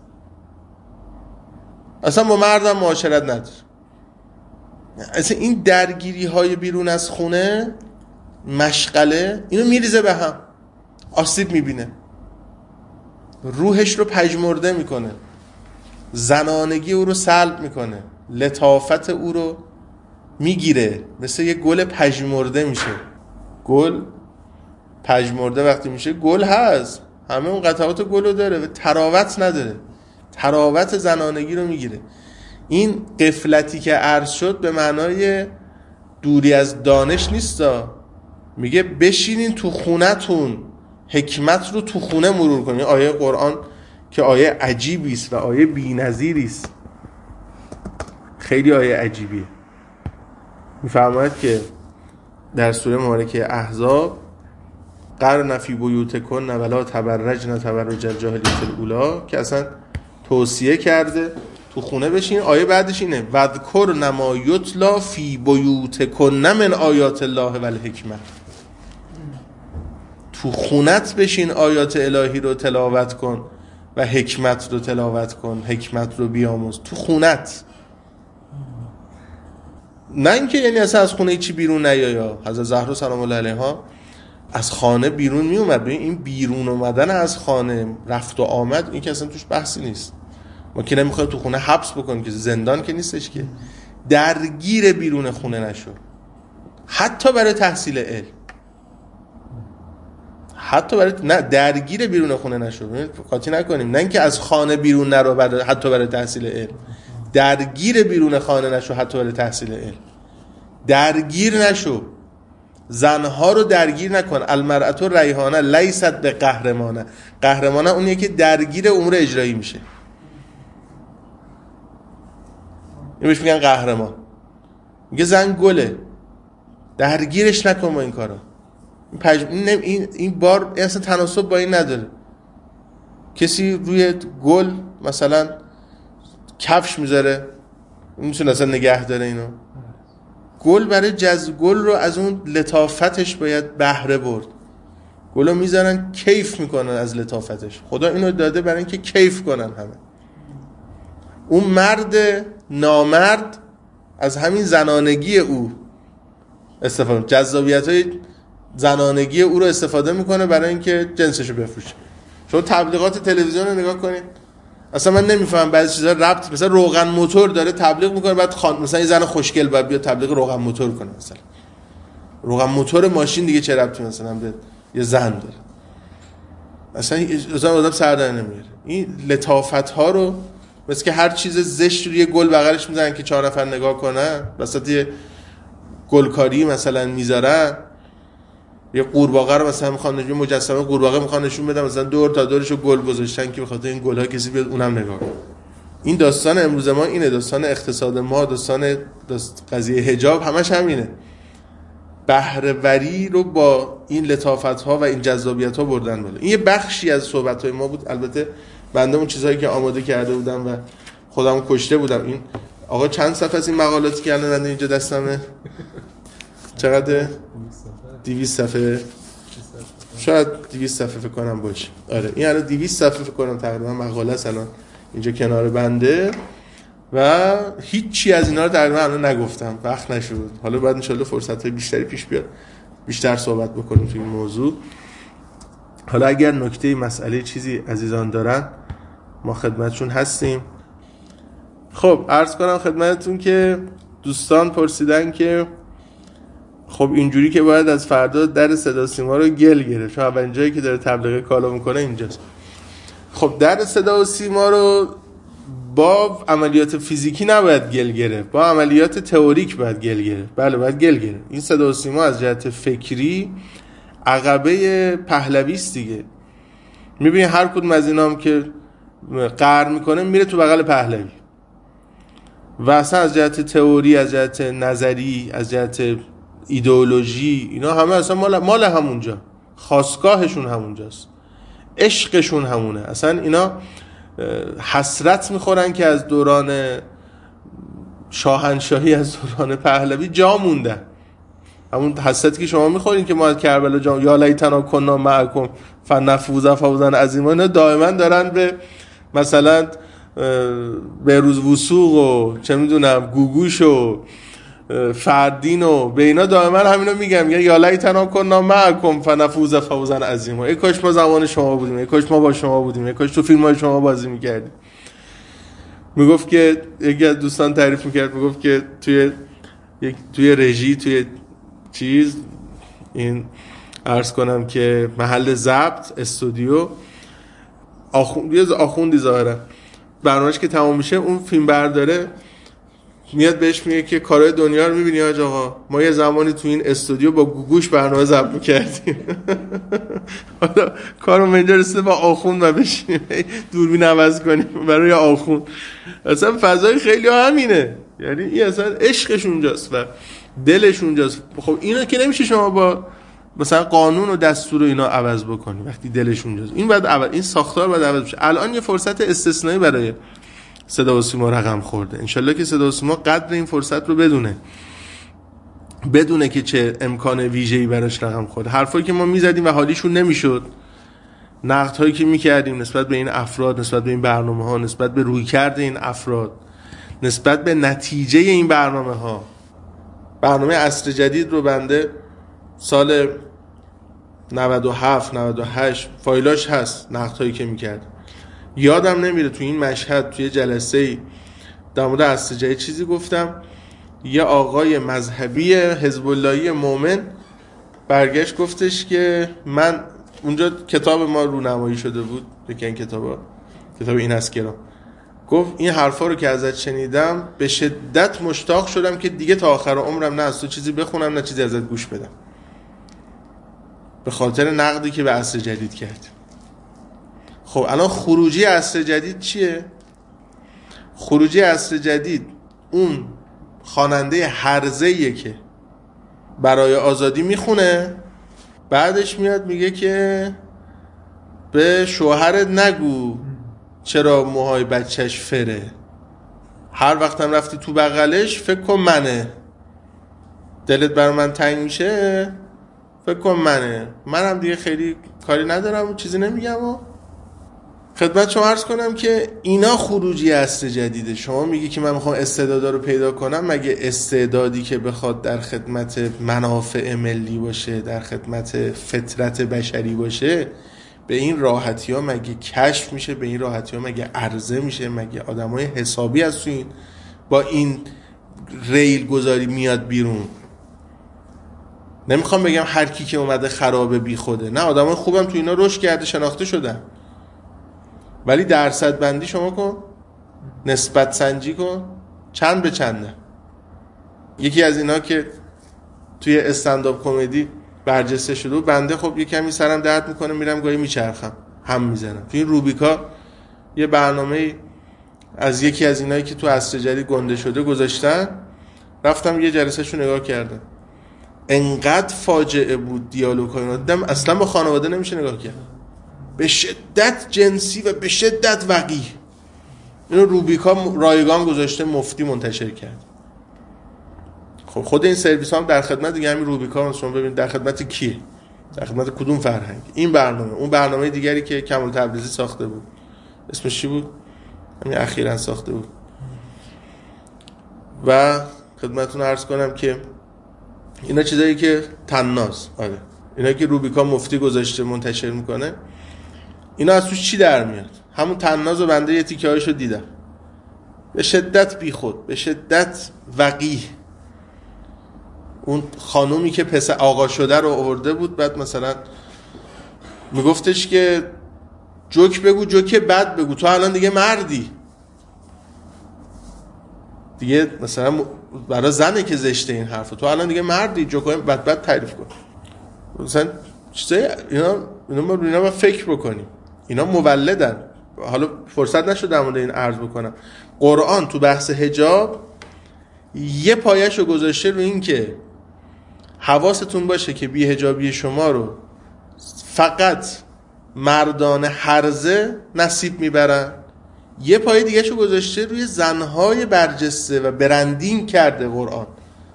اصلا با مردم معاشرت نداره، اصلا این درگیری های بیرون از خونه، مشغله، اینو میریزه به هم، آسیب میبینه، روحش رو پژمرده میکنه، زنانگی او رو سلب میکنه، لطافت او رو میگیره، مثل یه گل پژمرده میشه. گل پژمرده وقتی میشه، گل هست، همه اون قطعات گل رو داره و تراوت نداره، تراوت زنانگی رو میگیره. این غفلتی که عرض شد به معنای دوری از دانش نیستا، میگه بشینین تو خونتون، حکمت رو تو خونه مرور کنین. آیه قرآن که آیه عجیبی است و آیه بی‌نظیری است، خیلی آیه عجیبیه. میفرماید که در سوره مبارکه احزاب، قرن فی بیوتکن ولا تبرجن تبرج الجاهلیة الاولی، که اصلا توصیه کرده تو خونه بشین. آیه بعدش اینه وذکرن ما یتلی فی بیوتکن من آیات الله و الحکمه، تو خونت بشین، آیات الهی رو تلاوت کن و حکمت رو تلاوت کن، حکمت رو بیاموز تو خونت. نه اینکه یعنی اصلا از خونه چی بیرون نیایا. حضرت زهرا سلام الله علیها از خانه بیرون می اومد. ببین این بیرون اومدن از خانه، رفت و آمد، این که اصلا توش بحثی نیست. ما که نمیخوایم تو خونه حبس بکنیم، که زندان که نیستش که. درگیر بیرون خونه نشو، حتی برای تحصیل علم، حتی برای نه درگیر بیرون خونه نشو. قاطی نکنیم، نه اینکه از خانه بیرون نرو برای حتی برای تحصیل علم، درگیر بیرون خانه نشو حتی برای تحصیل علم. درگیر نشو، زنها رو درگیر نکن. المرأة ریحانه لیست به قهرمانه. قهرمانه اونیه که درگیر امور اجرایی میشه. این بهش میگن قهرمان. میگه زن گله، درگیرش نکن با این کارا. این پج... این این بار این اصلا تناسب با این نداره. کسی روی گل مثلا کفش میذاره، میتونه اصلا نگه داره اینو؟ گل برای جذب گل رو از اون لطافتش باید بهره برد. گلو میذارن کیف میکنن از لطافتش. خدا اینو داده برای اینکه کیف کنن همه. اون مرد نامرد از همین زنانگی او استفاده، جذابیت‌های زنانگی او رو استفاده میکنه برای اینکه جنسشو بفروشه. شما تبلیغات تلویزیون رو نگاه کنید، اصلا من نمیفهمم بعضی چیزا ربط، مثلا روغن موتور داره تبلیغ میکنه، بعد خان مثلا یه زن خوشگل بعد بیاد تبلیغ روغن موتور کنه. مثلا روغن موتور ماشین دیگه چه ربطی مثلا به یه زن داره؟ اصلا اصلا آدم سر در نمیاره. این لطافت ها رو مثل که هر چیز زشت رو یه گل بغلش میزنن که چهار نفر نگاه کنن، وسط یه گلکاری مثلا میذارن، یه قورباغه رو مثلا میخوان نشون، مجسمه قورباغه میخوان نشون بدن، مثلا دور تا دورشو گل گذاشتن که بخاطر این گل‌ها کسی بیاد اونم نگاه کنه. این داستان امروز ما اینه، داستان اقتصاد ما، داستان داست... قضیه حجاب همش همینه. بهره وری رو با این لطافت‌ها و این جذابیت‌ها بردن بالا. این یه بخشی از صحبت‌های ما بود. البته بنده اون چیزایی که آماده کرده بودم و خودم کشته بودم. این آقا چند صفحه از این مقالاتی که الان اینجا دستمه؟ چقدر؟ دویست صفحه. شاید دویست صفحه فکر کنم باشه. آره این الان دویست صفحه فکر کنم تقریبا مقاله است الان اینجا کنار بنده و هیچی از اینا رو تقریبا الان نگفتم، وقت نشد. حالا بعد ان شاءالله فرصت‌های بیشتری پیش بیاد بیشتر صحبت بکنیم توی این موضوع. حالا اگر نکته مسئله چیزی عزیزان دارن ما خدمتشون هستیم. خب عرض کنم خدمتتون که دوستان پرسیدن که خب اینجوری که باید از فردا در صدا سیما رو گل گرفت، چون اولین جایی که داره تبلیغ کالا میکنه اینجاست. خب در صدا و سیما رو با عملیات فیزیکی نباید گل گرفت، با عملیات تئوریک باید گل گرفت. بله باید گل گرفت. این صدا و سیما از جهت فکری عقبه پهلوی است دیگه. میبینی هر کدوم از اینا هم که قهر میکنه میره تو بغل پهلوی. و اصلا از جهت تئوری، از جهت نظری، از جهت ایدئولوژی، اینا همه اصلا مال مال همونجا، خاستگاهشون همونجاست، عشقشون همونه. اصلا اینا حسرت میخورن که از دوران شاهنشاهی، از دوران پهلوی جا موندن. همون حسرتی که شما میخورین که ما از کربلا جا یا لیتنا کنا معکم فنفوز فوزا عظیما، اینا دائما دارن به مثلا بهروز وثوق و چه میدونم گوگوش و فردین و به اینا دائما همینا میگم، یا لیتنا کنا معکم فنفوز فوزا عظیما. ای کاش ما زمان شما بودیم، ای کاش ما با شما بودیم، ای کاش تو فیلم‌های شما بازی میکردیم. میگفت که یکی از دوستان تعریف میکرد، میگفت که توی توی رژی، توی چیز این عرض کنم که محل ضبط استودیو، آخوندی آخوندی ظاهرا برنامه‌اش که تمام میشه اون فیلم برداره میاد بهش میگه که کارهای دنیا رو میبینی آج آقا، ما یه زمانی تو این استودیو با گوگوش برنامه ضبط میکردیم. حالا کارو اینجا رسیده با آخوند و بشینیم دوربین عوض کنیم برای آخوند. اصلا فضای خیلی ها همینه، یعنی این اصلا عشقش اونجاست و دلش اونجاست. خب اینا که نمیشه شما با مثلا قانون و دستور و اینا عوض بکنی وقتی دلش اونجاست. این بعد عوض، این ساختار بعد عوض بشه. الان یه فرصت استثنایی برای صدا و سیما رقم خورده. انشالله که صدا و سیما قدر این فرصت رو بدونه، بدونه که چه امکان ویژه‌ای براش رقم خورده. حرفایی که ما میزدیم و حالیشون نمیشد، نقدهایی که میکردیم نسبت به این افراد، نسبت به این برنامه‌ها، نسبت به رویکرد این افراد، نسبت به نتیجه این برنامه‌ها. برنامه عصر جدید رو بنده سال نود و هفت نود و هشت فایلاش هست، نقدهایی که میکرد یادم نمیره. تو این مشهد توی جلسه‌ای در مورد عصر جدید چیزی گفتم، یه آقای مذهبی حزب اللهی مومن برگشت گفتش که من اونجا کتاب ما رونمایی شده بود، یکی این کتابا، کتاب این است کرام، گفت این حرفا رو که ازت شنیدم به شدت مشتاق شدم که دیگه تا آخر عمرم نه از تو چیزی بخونم نه چیزی ازت گوش بدم، به خاطر نقدی که به عصر جدید کرد. خب الان خروجی عصر جدید چیه؟ خروجی عصر جدید اون خواننده هرزه‌ایه که برای آزادی میخونه، بعدش میاد میگه که به شوهرت نگو چرا موهای بچهش فره، هر وقتم رفتی تو بغلش فکر کن منه، دلت بر من تنگ میشه فکر کن منه، منم دیگه خیلی کاری ندارم و چیزی نمیگم. و خدمت شما عرض کنم که اینا خروجی عصر جدیده. شما میگی که من میخوام استعدادا رو پیدا کنم، مگه استعدادی که بخواد در خدمت منافع ملی باشه، در خدمت فطرت بشری باشه، به این راحتی ها مگه کشف میشه؟ به این راحتی ها مگه عرضه میشه؟ مگه آدمای حسابی از تو این با این ریل گذاری میاد بیرون؟ نمیخوام بگم هر کی که اومده خرابه بی خوده، نه، آدمای خوبم تو اینا رشد کرده، شناخته شدن، ولی درصد بندی شما کن، نسبت سنجی کن، چند به چنده. یکی از اینا که توی استندآپ کمدی برجسته شده، بنده خب یه کمی سرم درد میکنه، میرم گاهی میچرخم، هم میزنم. توی این روبیکا یه برنامه از یکی از اینایی که تو عصر جدید گنده شده گذاشتن، رفتم یه جلسه شو نگاه کردم، انقدر فاجعه بود دیالوگ‌ها اینا، دیدم اصلا با خانواده نمیشه نگاه کرد، به شدت جنسی و به شدت وقیح. اینو روبیکا رایگان گذاشته، مفتی منتشر کرد. خب خود این سرویس هم در خدمت دیگه همین روبیکا، شما ببینید در خدمت کیه، در خدمت کدوم فرهنگ؟ این برنامه، اون برنامه دیگری که کمال تبریزی ساخته بود، اسمش چی بود؟ همین اخیراً ساخته بود. و خدمتتون عرض کنم که اینا چیزایی که طناز، آره، اینا که روبیکا مفتی گذاشته منتشر میکنه، اینا از توش چی در میاد؟ همون طناز و بنده یه تیکه هایشو دیدم، به شدت بیخود، به شدت وقیح. اون خانومی که پسر آقا شده رو آورده بود، بعد مثلا میگفتش که جوک بگو، جوک بد بگو، تو الان دیگه مردی دیگه، مثلا برای زنه که زشته این حرفو، تو الان دیگه مردی، جوکای بد بد تعریف کن. مثلا چیزای اینا اینا ما اینا با فکر بکنیم، اینا مولدن. حالا فرصت نشد در مورد این عرض بکنم. قرآن تو بحث حجاب یه پایه‌شو گذاشته رو این که حواستون باشه که بی حجابی شما رو فقط مردان هرزه نصیب میبرن. یه پایه دیگه شو گذاشته روی زنهای برجسته و برندینگ کرده قرآن.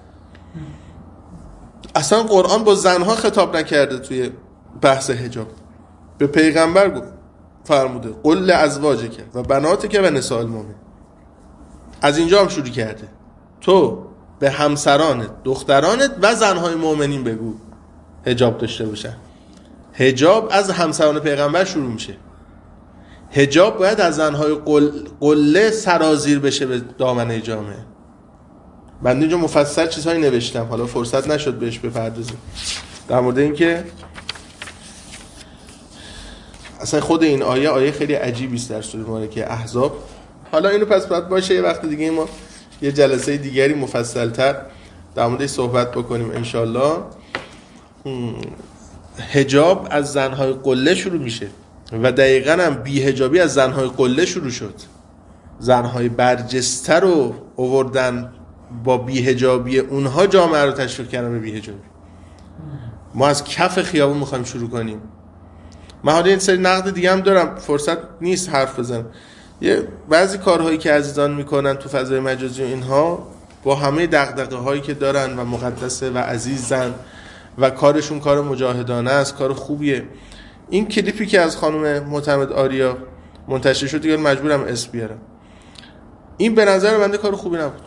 اصلا قرآن با زنها خطاب نکرده توی بحث حجاب، به پیغمبر گفت، فرموده قل لازواجک و بناتک و نساء المؤمنین. از اینجا هم شروع کرده، تو به همسرانت، دخترانت و زنهای مؤمنین بگو حجاب داشته باشن. حجاب از همسران پیغمبر شروع میشه. حجاب باید از زنهای قل... قله سرازیر بشه به دامنه جامعه. من اینجا مفصل چیزهایی نوشتم، حالا فرصت نشد بهش بپردازیم، در مورد این که اصلا خود این آیه آیه خیلی عجیبی است در سوره مبارکه احزاب. حالا اینو پس باید باشه یه وقت دیگه ما یه جلسه دیگری مفصل‌تر در موردش صحبت بکنیم انشالله. حجاب از زنهای قله شروع میشه و دقیقاً هم بی حجابی از زنهای قله شروع شد. زنهای برجسته رو آوردن با بی حجابی اونها جامعه رو تشویق کردن به بی حجابی. ما از کف خیابون میخوایم شروع کنیم. من حالا این سری نقد دیگه هم دارم، فرصت نیست حرف بزنم. یه بعضی کارهایی که عزیزان میکنن تو فضای مجازی و اینها با همه دغدغه هایی که دارن و مقدسه و عزیزن و کارشون کار مجاهدانه است، کار خوبیه. این کلیپی که از خانم معتمد آریا منتشر شد دیگه مجبورم اسم بیارم، این به نظر من کار خوبی نبود.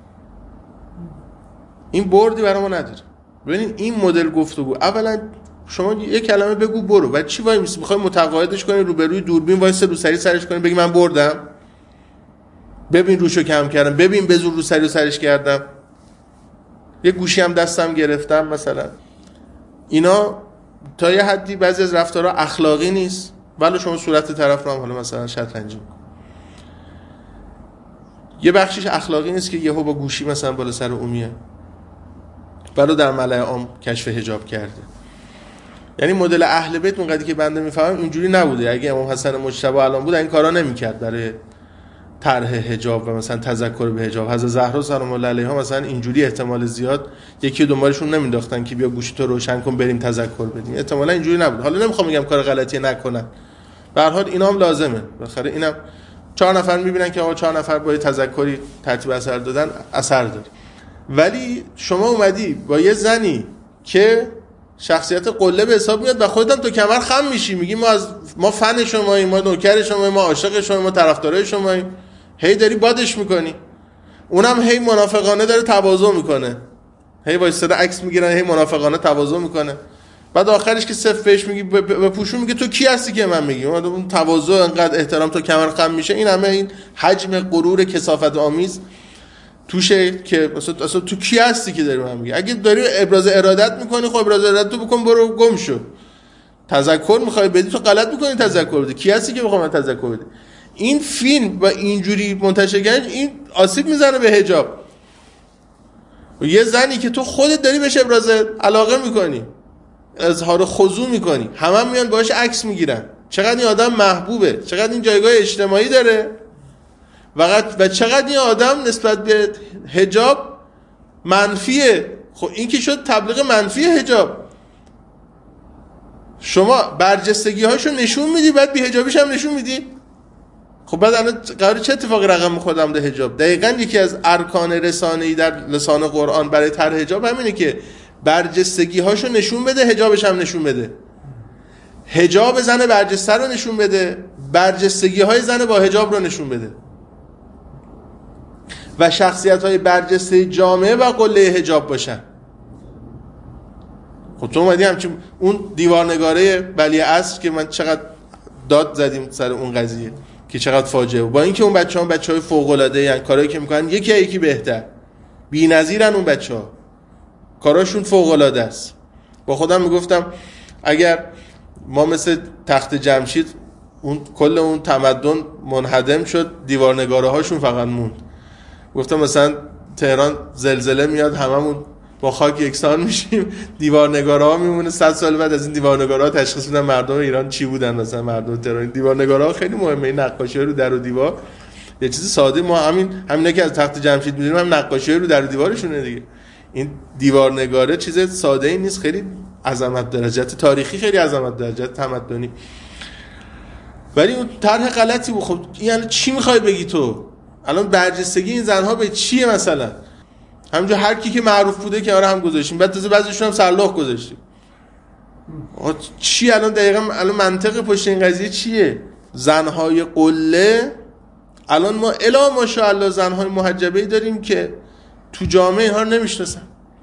این بردی برای ما نداره. ببینید این مدل گفتگو، اولا شما یه کلمه بگو برو، بعد چی وای میسی میخوای متقاعدش کنی روبروی دوربین وایس رو سری سرش کنی بگی من بردم، ببین روشو کم کردم، ببین به زور رو سری رو سرش کردم، یه گوشی هم دستم گرفتم مثلا. اینا تا یه حدی بعضی از رفتارها اخلاقی نیست، ولی شما صورت طرف رو هم حالا مثلا شطرنجی می‌کنی. یه بخشش اخلاقی نیست که یهو با گوشی مثلا بالا سر عمومیه، ولی در ملأ عام کشف حجاب کرده. یعنی مدل اهل بیت اونقدری که بنده میفهمم اینجوری نبوده. اگه امام حسن مجتبی الان بود این کارا نمی‌کرد برای طرح حجاب و مثلا تذکر به حجاب. حضرت زهرا سلام الله علیها مثلا اینجوری احتمال زیاد یکی دنبالشون نمینداختن که بیا گوشی تو روشن کن بریم تذکر بدیم، احتمالاً اینجوری نبود. حالا نمیخوام بگم کار غلطی نکنن، به هر حال اینا هم لازمه. بالاخره اینم چهار نفر میبینن که آقا چهار نفر با تذکری ترتیب اثر دادن اثر داره. ولی شما اومدی با یه زنی که شخصیت قله به حساب میاد و خودت هم تو کمر خم میشی، میگی ما از ما فن شماییم، ما نوکر شماییم، ما عاشق شماییم، ما طرفدارای شماییم، هی داری بادش میکنی. اونم هی منافقانه داره تواضع میکنه، هی وایساده عکس میگیرن، هی منافقانه تواضع میکنه. بعد آخرش که صف بهش میگی به پوشون، میگه تو کی هستی که من میگی؟ اون تواضع انقدر احترام تو کمر خم میشه. این همه این حجم غرور کثافت آمیز توشه که مثلا اصلا تو کی هستی که داری من میگی؟ اگه داری ابراز ارادت میکنی خب ابراز ارادت تو بکن، برو گم شو. تذکر میخوای بدی تو غلط میکنی تذکر بدی. کی هستی که بخوام تذکر بدی؟ این فیلم با اینجوری منتشر کردن این آسیب میزنه به حجاب. و یه زنی که تو خودت داری بهش ابراز علاقه میکنی، اظهار خضوع میکنی، همه هم میان باهاش عکس میگیرن، چقدر این آدم محبوبه، چقدر این جایگاه اجتماعی داره و و چقدر این آدم نسبت به حجاب منفیه. خب این که شد تبلیغ منفی حجاب. شما برجستگی هاشو نشون میدی، بعد بی حجابیش هم نشون میدی. خب بعد الان قراره چه اتفاقی رقم میخوردم ده حجاب؟ دقیقاً یکی از ارکان رسانه‌ای در لسان قرآن برای طرح حجاب همینه که برجستگی هاشو نشون بده، حجابش هم نشون بده. حجاب زن برجسته رو نشون بده، برجستگی های زن با حجاب رو نشون بده و شخصیت های برجسته جامعه و قله حجاب باشن. خب تو اومدی همچون اون دیوارنگاره ولی عصر که من چقدر داد زدیم سر اون قضیه که چقدر فاجعه، با اینکه اون بچه‌ها بچه‌های فوق‌العاده ان، کارهایی که میکنن یکی یکی بهتر، بی‌نظیرن اون بچه‌ها، کاراشون فوق‌العاده است. با خودم میگفتم اگر ما مثل تخت جمشید اون کل اون تمدن منهدم شد، دیوارنگاره هاشون فقط موند. گفتم مثلا تهران زلزله میاد هممون با خاک یکسان میشیم، دیوارنگاره ها میمونه صد سال بعد از این دیوارنگاره ها تشخیص میدن مردم ایران چی بودن. مثلا مردم تهران دیوارنگاره ها خیلی مهمه، این نقاشی رو در و دیوار یه چیز ساده، ما همین همینا که از تخت جمشید میدونیم هم نقاشی رو در و دیوارشونه دیگه. این دیوارنگاره چیز ساده ای نیست، خیلی عظمت داره، جهت تاریخی خیلی عظمت داره، جهت تمدنی. ولی اون طرح غلطی بود. خب یعنی چی میخوای بگی تو؟ الان برجستگی این زنها به چیه؟ مثلا همونجا هر کی که معروف بوده که آره هم گذاشتیم، بعد تازه بعضیشون هم سلاخ گذاشتیم. چی الان دقیقاً الان منطق پشت این قضیه چیه؟ زنهای قله الان ما الا ماشاءالله زنهای محجبه‌ای داریم که تو جامعه اینها رو نمیشناسن.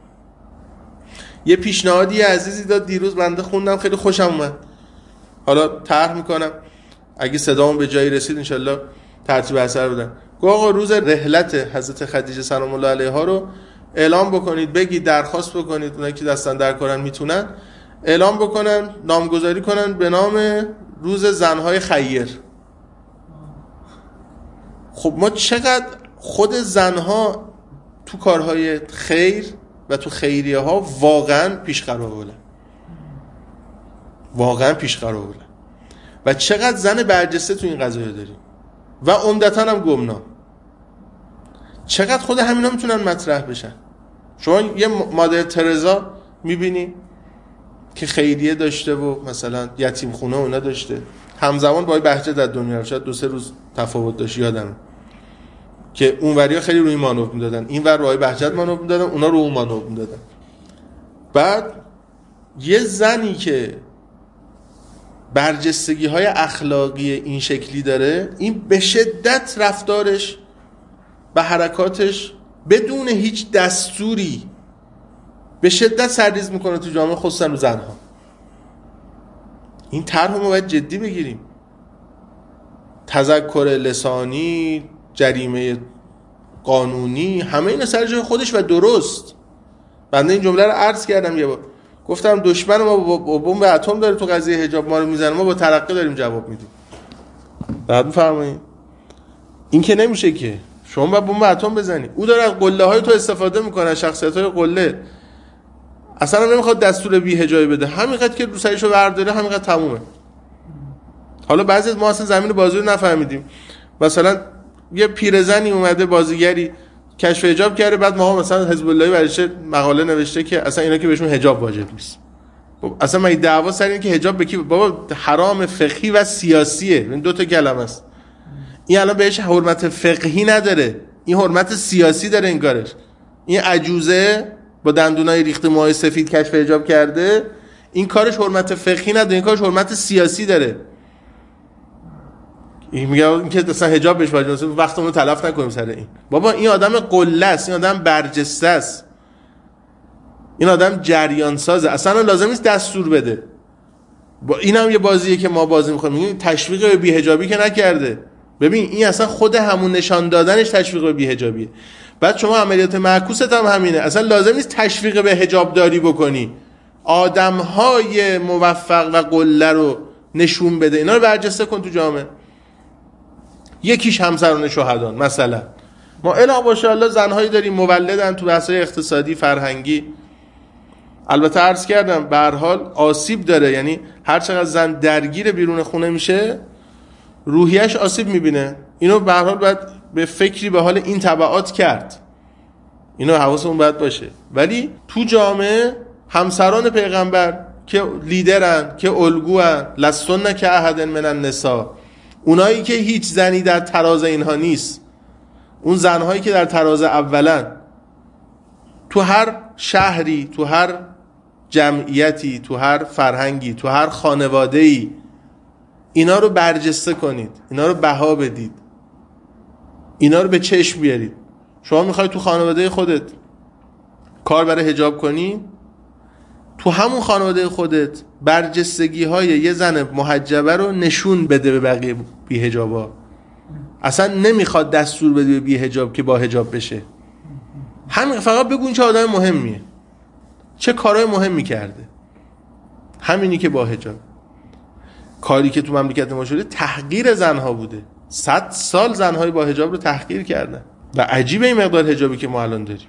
یه پیشنهادی عزیزی داد دیروز، بنده خوندم خیلی خوشم اومد، حالا طرح میکنم اگه صدامون به جایی رسید انشالله ترتیب اثر بدن. گفت آقا روز رحلت حضرت خدیجه سلام الله علیها رو اعلام بکنید، بگید درخواست بکنید، اونایی که دستن در کارن میتونن اعلام بکنن، نامگذاری کنن به نام روز زنهای خیر. خب ما چقدر خود زنها تو کارهای خیر و تو خیریه ها واقعا پیشقراولن، واقعا پیشقراولن و چقدر زن برجسته تو این قضایا داریم و عمدتاً هم گمنام. چقدر خود همینا میتونن مطرح بشن. شما یه مادر ترزا میبینی که خیریه داشته و مثلا یتیم خونه اونا داشته، همزمان با بهجت در دنیا، شاید دو سه روز تفاوت داشت یادمه که اونوریا خیلی روی مانور میدادن، این ور روی بهجت مانور میدادن، اونا رو اون مانور میدادن. بعد یه زنی که برجستگی های اخلاقی این شکلی داره، این به شدت رفتارش و حرکاتش بدون هیچ دستوری به شدت سرریز میکنه تو جامعه، خصوصا رو زنها. این طرح ما باید جدی بگیریم. تذکر لسانی، جریمه قانونی، همه این سر جای خودش و درست. بنده این جمله رو عرض کردم یه بار، گفتم دشمن ما با بمب اتم داره تو قضیه حجاب ما رو میزنه، ما با ترقی داریم جواب میدیم. بعد میفرمایید این که نمیشه که شما با بمب اتم بزنی. او داره از قله های تو استفاده میکنه، شخصیت های قله. اصلا نمیخواد دستور بی حجابی بده، همینقدر که رو سرشو برداره همینقدر تمومه. حالا بعضی از ما اصلا زمین بازی رو نفهمیدیم. مثلا یه پیرزنی اومده بازیگری کشف حجاب کرده، بعد ما مثلا حزب اللهی برشه مقاله نوشته که اصلا اینا که بهشون حجاب واجب نیست. اصلا مگه دعوا سر این که حجاب بکی بابا حرام فقهی و سیاسیه، این دو تا کلمه است. این الان بهش حرمت فقهی نداره، این حرمت سیاسی داره این کارش. این عجوزه با دندونای ریخته موهای سفید کشف حجاب کرده، این کارش حرمت فقهی نداره، این کارش حرمت سیاسی داره. این میگه اینکه اصلا حجاب بهش واجب نیست، وقتمون رو تلف نکنیم سر این. بابا این آدم قله است، این آدم برجسته است، این آدم جریان سازه، اصلا لازم نیست دستور بده. با این هم یه بازیه که ما بازی می‌کنیم، میگیم تشویق به بی‌حجابی که نکرده. ببین این اصلا خود همون نشان دادنش تشویق به بی‌حجابیه. بعد شما عملیات معکوست هم همینه، اصلا لازم نیست تشویق به حجاب داری بکنی، آدم‌های موفق و قله رو نشون بده، اینا رو برجسته کن تو جامعه. یکیش همسران شهدان مثلا، ما الا ماشاءالله زنهایی داریم مولدن تو بحث‌های اقتصادی فرهنگی. البته عرض کردم به هر حال آسیب داره، یعنی هر چقدر زن درگیر بیرون خونه میشه روحیش آسیب میبینه. اینو به هر حال باید به فکری به حال این تبعات کرد، اینو حواسمون باید باشه. ولی تو جامعه همسران پیغمبر که لیدرن، که الگوان، لستن که احد من النساء، اونایی که هیچ زنی در تراز اینها نیست، اون زنهایی که در تراز اولن، تو هر شهری، تو هر جمعیتی، تو هر فرهنگی، تو هر خانواده‌ای، اینا رو برجسته کنید، اینا رو بها بدید، اینا رو به چشم بیارید. شما میخوای تو خانواده خودت کار برای حجاب کنی، تو همون خانواده خودت برجستگی های یه زن محجبه رو نشون بده به بقیه بی حجابا. اصلا نمیخواد دستور بده به بی حجاب که با حجاب بشه، همین فقط بگو این چه آدم مهمیه، چه کارهای مهمی کرده، همینی که با حجاب. کاری که تو مملکت ما شده تحقیر زنها بوده، صد سال زنهای با حجاب رو تحقیر کردن و عجیبه این مقدار حجابی که ما الان داریم.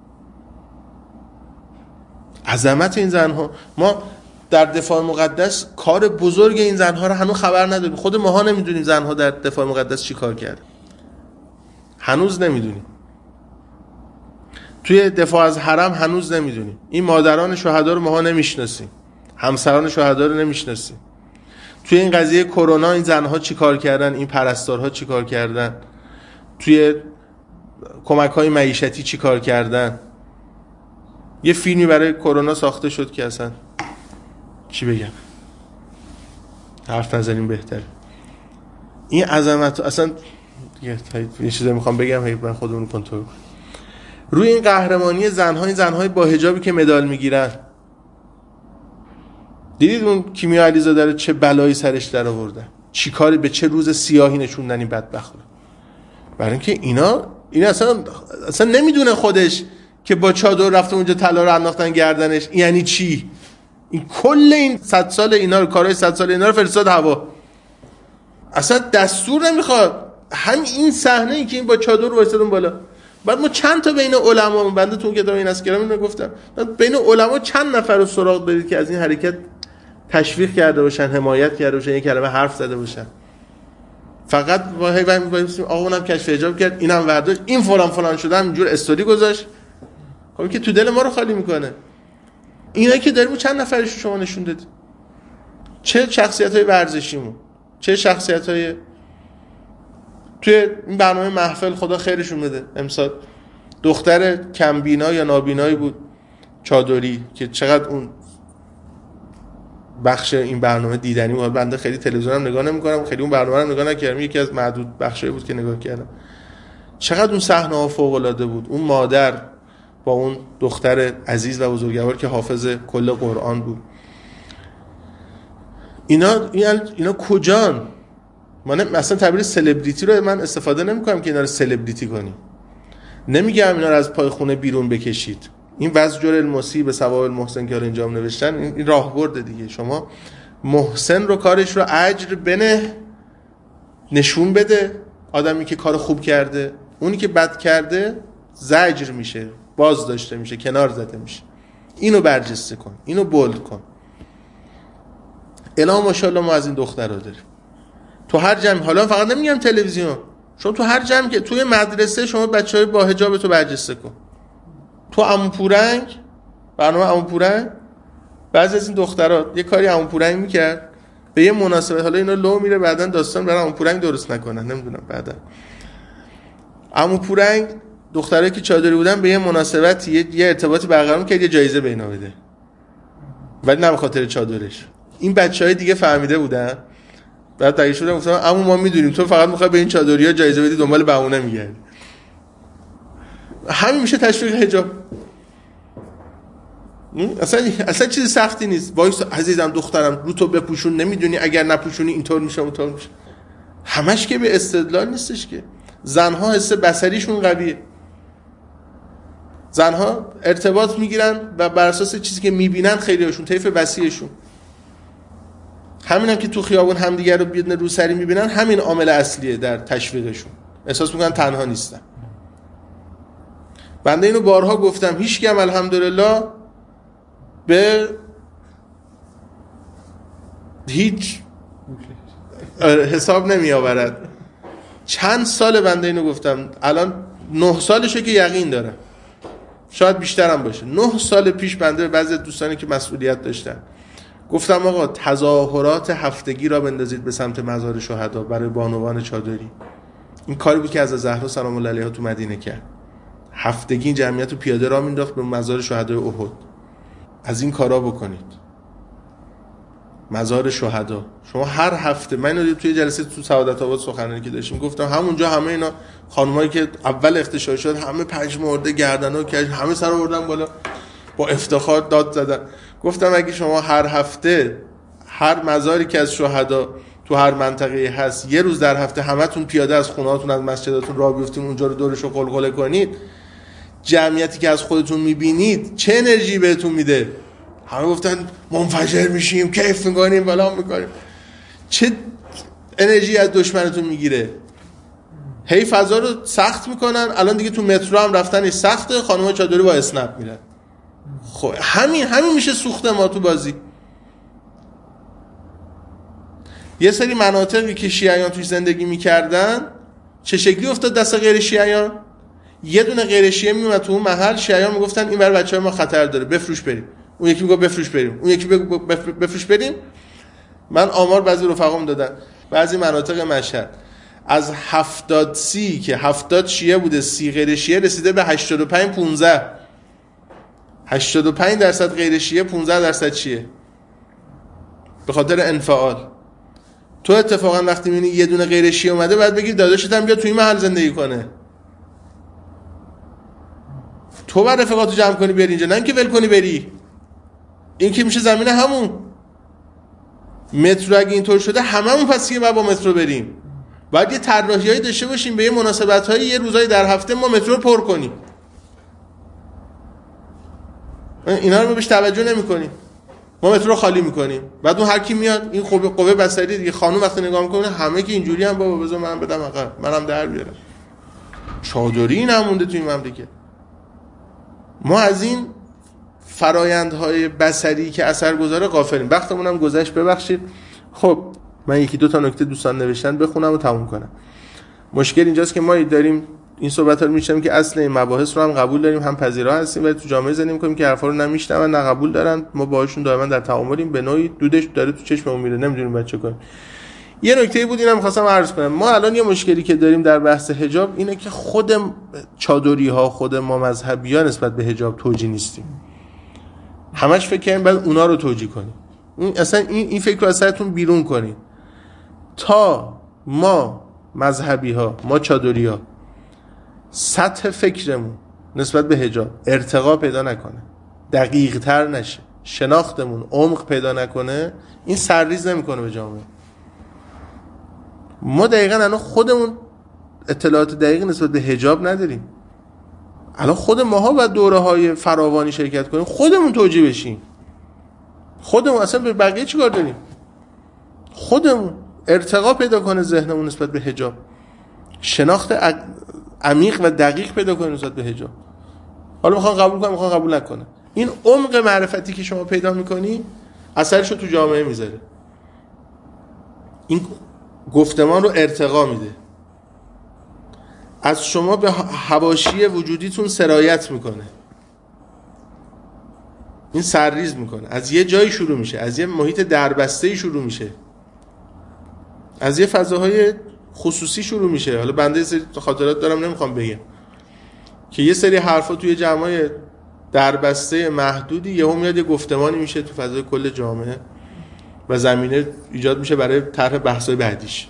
عظمت این زنها، ما در دفاع مقدس کار بزرگ این زنها رو هنوز خبر نداریم، خود ماها نمیدونیم زنها در دفاع مقدس چی کار کرد، هنوز نمیدونیم. توی دفاع از حرم هنوز نمیدونیم. این مادران شهدا رو ماها نمیشناسیم، همسران شهدا رو نمیشناسیم. توی این قضیه کرونا این زنها چی کار کردن، این پرستارها چی کار کردن، توی کمک‌های معیشتی چی کار کردن. یه فیلمی برای کرونا ساخته شد که اصلا چی بگم، حرف نزنیم بهتره. این عظمت اصلا یه چیزی میخوام بگم من خودمون کنترل کنم. روی این قهرمانی زنها، این زنهای با حجابی که مدال میگیرن، دیدید اون کیمیا علیزاده رو چه بلایی سرش در آوردن، چی کاری به چه روز سیاهی نشوندن این بدبخت رو. برای اینکه اینا این اصلا اصلا نمیدونه خودش که با چادر رفته اونجا طلا رو انداختن گردنش یعنی چی. این کل این صد سال اینا رو، کارهای صد سال اینا رو فرستاد هوا، اصلا دستور نمیخواد. هم این صحنه ای که این با چادر وایسادن بالا، بعد ما چند تا بین علما، بنده تو کتاب این اسکرام اینو گفتم، بین علما چند نفر رو سراغ برید که از این حرکت تشویق کرده باشن، حمایت کرده باشن، یک کلمه حرف زده باشن. فقط وای وای می‌گیم آقا اونم کشف حجاب کرد، اینم ورداشت، این فلان فلان شده، همینجور استوری گذاشت. خب که تو دل ما رو خالی میکنه. اینا که داریم چند نفرش شما نشون دادید، چه شخصیت‌های ورزشیمون، چه شخصیت‌های توی این برنامه محفل، خدا خیرشون بده. امسال دختر کمبینا یا نابینایی بود چادری که چقدر اون بخش این برنامه دیدنی بود. بنده خیلی تلویزیون هم نگاه نمی‌کنم، خیلی اون برنامه رو نگاه نکردم، یکی از معدود بخشایی بود که نگاه کردم. چقدر اون صحنه‌ها فوق‌العاده بود. اون مادر با اون دختر عزیز و بزرگوار که حافظ کل قرآن بود. اینا اینا کجان؟ من مثلا تعبیر سلبریتی رو من استفاده نمی‌کنم که اینا رو سلبریتی کنیم. نمیگم اینا رو از پای خونه بیرون بکشید. این وزجر المسی به ثواب المحسن که انجام نوشتن، این راهبرد دیگه. شما محسن رو کارش رو اجر بنه، نشون بده آدمی که کار خوب کرده، اونی که بد کرده زجر میشه، باز داشته میشه، کنار زده میشه. اینو برجسته کن، اینو بولد کن. الا ماشاءالله ما از این دخترها داریم تو هر جمع. حالا فقط نمیگم تلویزیون، شما تو هر جمع که توی مدرسه شما بچهای با حجاب تو برجسته کن. تو عمو پورنگ، برنامه عمو پورنگ، بعضی از این دخترات یه کاری عمو پورنگ میکرد به یه مناسبت، حالا اینا لو میره بعدن داستان برای عمو پورنگ درست نکنن، نمیدونم بعدن. عمو پورنگ دخترایی که چادری بودن به یه مناسبت یه, یه ارتباطی برقرار می‌کرد، یه جایزه به اینا بده، ولی نه به خاطر چادرش. این بچهای دیگه فهمیده بودن، بعد تاگه شدن گفتم عمو ما میدونیم تو فقط می‌خوای به این چادریا جایزه بدی، دنبال بهونه میگردی. همین میشه تشویق حجاب. اصلا اصلا چیز سختی نیست. وایس عزیزم دخترم رو تو بپوشون، نمیدونی اگر نپوشونی اینطور میشه اونطور میشه. همش که به استدلال نیستش که. زنها حس بصریشون قویه. زنها ارتباط میگیرن و بر اساس چیزی که میبینن خیلیشون طیف وسیعشون. همینم هم که تو خیابون همدیگه رو بدون روسری میبینن، همین عامل اصلیه در تشویقشون. احساس میکنن تنها نیستن. بنده اینو بارها گفتم، هیچ کم الحمدلله به هیچ حساب نمی آورد. چند سال بنده اینو گفتم، الان نه سالشه که یقین دارم، شاید بیشترم باشه. نه سال پیش بنده به بعضی دوستانی که مسئولیت داشتن گفتم آقا تظاهرات هفتگی را بندازید به سمت مزار شهدا برای بانوان چادری. این کاری بود که از زهرا سلام الله علیها تو مدینه کرد. هفتگی این جمعیت رو پیاده راه مینداخت به مزار شهدای احد. از این کارا بکنید. مزار شهدا شما هر هفته، من اینو توی جلسه تو سعادت آباد سخنرانی که داشتیم گفتم، همونجا همه اینا خانمایی که اول اختشاش شد همه پژمرده گردنو کج، همه سر آوردن بالا با افتخار داد زدن. گفتم اگه شما هر هفته هر مزاری که از شهدا تو هر منطقه هست یه روز در هفته همتون پیاده از خونهاتون از مسجداتون راه بیفتین اونجا رو دورش رو قلقله کنید، جمعیتی که از خودتون میبینید چه انرژی بهتون میده؟ همه گفتن منفجر میشیم، کیف میکنیم، بلا میکنیم. چه انرژی از دشمنتون میگیره؟ هی فضا رو سخت میکنن. الان دیگه تو مترو هم رفتنش سخته، خانم‌ها چادری با اسنپ میرن. خب همین همین میشه سوخت ما تو بازی. یه سری مناطقی که شیعیان توش زندگی میکردن چه شکلی افتاد دست غیر شیعیان؟ یه دونه غیر شیعه میومد تو اون محل، شیعیان میگفتن این برای بچه‌های ما خطر داره، بفروش بریم. اون یکی میگه بفروش بریم، اون یکی بگو بفروش بریم. من آمار بعضی رفقام دادن، بعضی مناطق مشهد از هفتاد سی که هفتاد شیعه بوده، سی غیر شیعه، رسیده به هشتاد و پنج پانزده. هشتاد و پنج درصد غیر شیعه، پانزده درصد شیعه. به خاطر انفعال. تو اتفاقا وقتی میبینی یه دونه غیر شیعه اومده بعد بگی داداشت هم بیا تو این محل زندگی کنه. تو بر رفقاتو جمع کنی بیاری اینجا، نه اینکه ول کنی بری. این که میشه زمینه همون. مترو اگه اینطور شده هممون پس یه با مترو بریم. باید یه طراحیایی داشته باشیم به یه مناسبت‌های یه روزای در هفته ما مترو رو پر کنیم. اینا رو بهش توجه نمی‌کنیم. ما مترو خالی می‌کنیم. بعد اون هر کی میاد این قوه قوه بصری دیگه، خانم وقتی نگاه می‌کنه همه که اینجوری هم بابا بذار منم بدم عقب، منم در بیارم. چادری نمونده تو این مملکت. ما از این فرایندهای بصری که اثرگذار غافلیم. وقتمون هم گذشت، ببخشید. خب من یکی دو تا نکته دوستان نوشتن بخونم و تموم کنم. مشکل اینجاست که ما داریم این صحبت‌ها رو می‌شنویم که اصل این مباحث رو هم قبول داریم، هم پذیرا هستیم، ولی تو جامعه زندگی می‌کنیم که حرفا رو نمی‌شنون، نه قبول دارن. ما باهاشون دائما در تعاملیم، به نوعی دودش داره تو چشممون میره، نمی‌دونیم بعد چه کنیم. یه نکته بود اینم خواستم عرض کنم. ما الان یه مشکلی که داریم در بحث حجاب اینه که خود چادری‌ها، خود ما مذهبی‌ها نسبت به حجاب توجیه نیستیم. همش فکر کنیم بعد اونا رو توجیه کنیم. این اصلا این این فکر رو از سرتون بیرون کنید. تا ما مذهبی‌ها، ما چادری‌ها سطح فکرمون نسبت به حجاب ارتقا پیدا نکنه، دقیق‌تر نشه، شناختمون عمق پیدا نکنه، این سرریز نمی‌کنه به جامعه. ما دقیقاً الان خودمون اطلاعات دقیق نسبت به حجاب نداریم. الان خود ماها باید دوره‌های فراوانی شرکت کنیم، خودمون توجیه بشیم. خودمون اصلا به بقیه چیکار داریم؟ خودمون ارتقا پیدا کنه ذهنمون نسبت به حجاب، شناخت عمیق و دقیق پیدا کنه نسبت به حجاب. حالا میخوان قبول کنن، میخوان قبول نکنن. این عمق معرفتی که شما پیدا میکنی اثرشو تو جامعه میذاره. این گفتمان رو ارتقا میده. از شما به حواشی وجودیتون سرایت میکنه، این سرریز میکنه. از یه جایی شروع میشه، از یه محیط دربسته‌ای شروع میشه، از یه فضاهای خصوصی شروع میشه. حالا بنده یه سری خاطرات دارم نمیخوام بگم که یه سری حرفا توی جمعای دربسته محدودی یهو میاد یه گفتمانی میشه تو فضای کل جامعه و زمینه ایجاد میشه برای طرح بحث‌های بعدیش.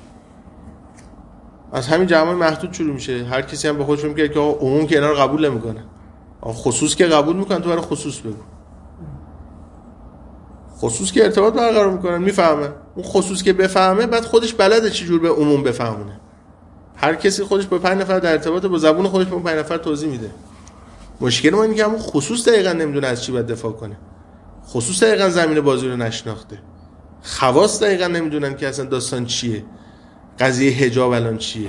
از همین جمعای محدود شروع میشه. هر کسی هم به خودش میگه که آقا عموم که اینا رو قبول نمیکنه، خصوص که قبول میکنن، تو برای خصوص بگو. خصوص که ارتباط برقرار میکنن، میفهمه. اون خصوص که بفهمه بعد خودش بلده چه جور به عموم بفهمونه. هر کسی خودش با پنج نفر در ارتباط، با زبون خودش به پنج نفر توضیح میده. مشکل ما اینه که همون خصوص دقیقاً نمیدونه از چی باید دفاع کنه. خصوص دقیقاً زمین بازی رو نشناخته. خواص دقیقاً نمیدونن که اصلا داستان چیه. قضیه حجاب الان چیه.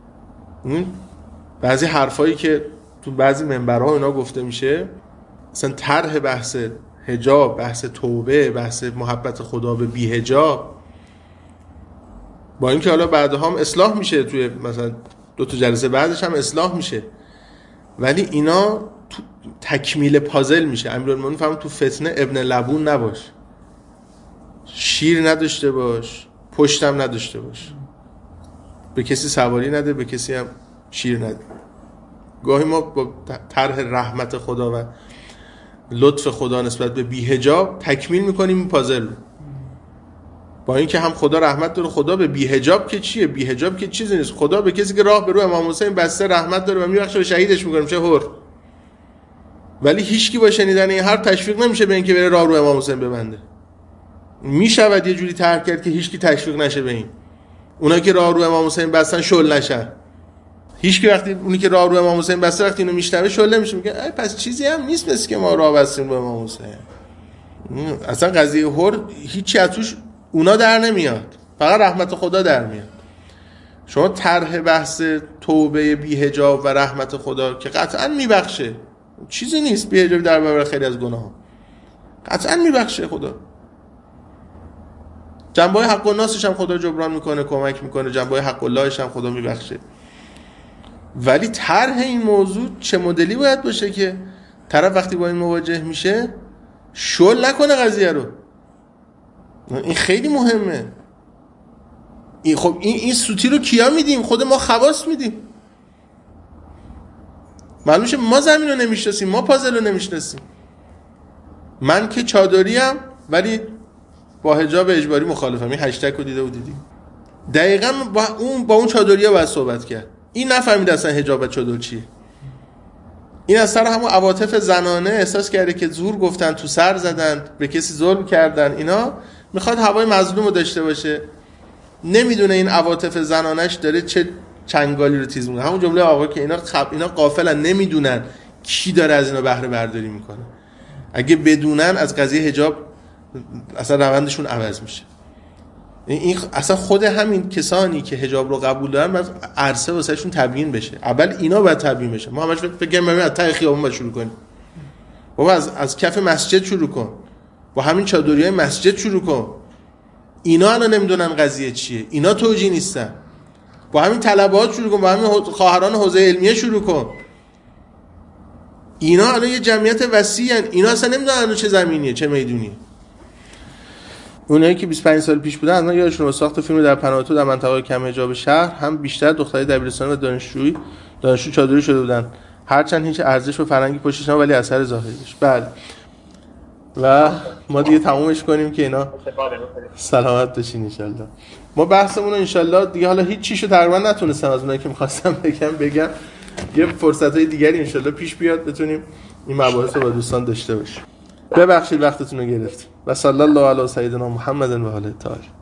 بعضی حرفایی که تو بعضی منبرها اینا گفته میشه، مثلا طرح بحث حجاب، بحث توبه، بحث محبت خدا به بی حجاب، با اینکه حالا بعدها هم اصلاح میشه، توی مثلا دو تا جلسه بعدش هم اصلاح میشه، ولی اینا تو تکمیل پازل میشه. امیرالمومنین فهم تو فتنه ابن لبون نباش، شیر نداشته باش، پشتم نداشته باش، به کسی سواری نده، به کسی هم شیر نده. گاهی ما با طرح رحمت خدا و لطف خدا نسبت به بی حجاب تکمیل میکنیم این پازل رو، با اینکه هم خدا رحمت داره. خدا به بی حجاب که چیه؟ بی حجاب که چیزی نیست. خدا به کسی که راه به رو امام حسین بسته رحمت داره و میبخشه و شهیدش میکنه، میشه حر. ولی هیچکی با شنیدن این حرف تشویق نمیشه به اینکه بره راه رو امام حسین ببنده. میشود یه جوری طرح کرد که هیچکی تشویق نشه به این. اونایی که راه رو امام حسین بستن شل نشن. هیچکی وقتی اونی که راه رو امام حسین بسته وقتی اینو میشنوه شل نمیشه، میگه ای پس چیزی هم نیست مثل که ما راه بستیم به امام حسین. اصلا قضیه حر هیچی از توش اونا در نمیاد، فقط رحمت خدا در میاد. شما طرح بحث توبه بی حجاب و رحمت خدا که قطعا میبخشه، چیزی نیست بی حجاب در برابر خیلی از گناه‌ها، قطعا میبخشه خدا. جنبه‌های حق الناسش هم خدا جبران میکنه، کمک میکنه، جنبه‌های حق اللهش هم خدا میبخشه. ولی طرح این موضوع چه مدلی باید باشه که طرف وقتی با این مواجه میشه شل نکنه قضیه رو. این خیلی مهمه. این خب این این سوتی رو کیا میدیم؟ خود ما خواص میدیم. معلوم شه ما زمین رو نمیشناسیم، ما پازل رو نمیشناسیم. من که چادریم ولی با حجاب اجباری مخالفم. این هشتگ رو دیده و دیدی. دقیقاً با اون با اون چادریا باید صحبت کرد. این نفهمید اصلا حجاب و چادر چیه. این از سر همون عواطف زنانه احساس کرده که زور گفتن، تو سر زدن، به کسی ظلم کردن، اینا میخواد هوای مظلوم رو داشته باشه. نمیدونه این عواطف زنانش داره چه چنگالی رو تیز میکنه. همون جمله آقا که اینا خب اینا غافلن، نمیدونن کی داره از اینا بهره برداری میکنه. اگه بدونن از قضیه حجاب اصلا روندشون عوض میشه. این اصلا خود همین کسانی که حجاب رو قبول دارن باید عرصه واسهشون تبیین بشه. اول اینا باید تبیین بشه. ما همش فکر می‌کنیم از ته خیابون باید شروع کنیم. بابا از از کف مسجد شروع کن. با همین چادریای مسجد شروع کن. اینا الان نمیدونن قضیه چیه. اینا توجیه نیستن. با همین طلبات شروع کن، با همین خواهران حوزه علمیه شروع کن. اینا الان یه جمعیت وسیعن. اینا اصلا نمیدونن چه زمینیه، چه میدونیه. اونایی که بیست و پنج سال پیش بودن الان یادشون رو ساخت فیلم در پناهتو در منطقه کم حجاب شهر هم بیشتر دخترای دبیرستانی و دانشجویی دانشجو چادری شده بودن، هرچند هیچ ارزش و فرنگی پشتش نبود ولی اثر ظاهری داشت. بله و ما دیگه تمومش کنیم که اینا سلامت بشین ان شاءالله. ما بحثمون رو ان شاءالله دیگه حالا هیچ چیشو تقریبا نتونستم از اونایی که می‌خواستم بگم بگم یه فرصتای دیگری ان شاءالله پیش بیاد بتونیم این مباحث رو با دوستان داشته باشیم. ببخشید وقتتون رو گرفتم. و صلی الله علی سیدنا محمد و آله الطاهرین.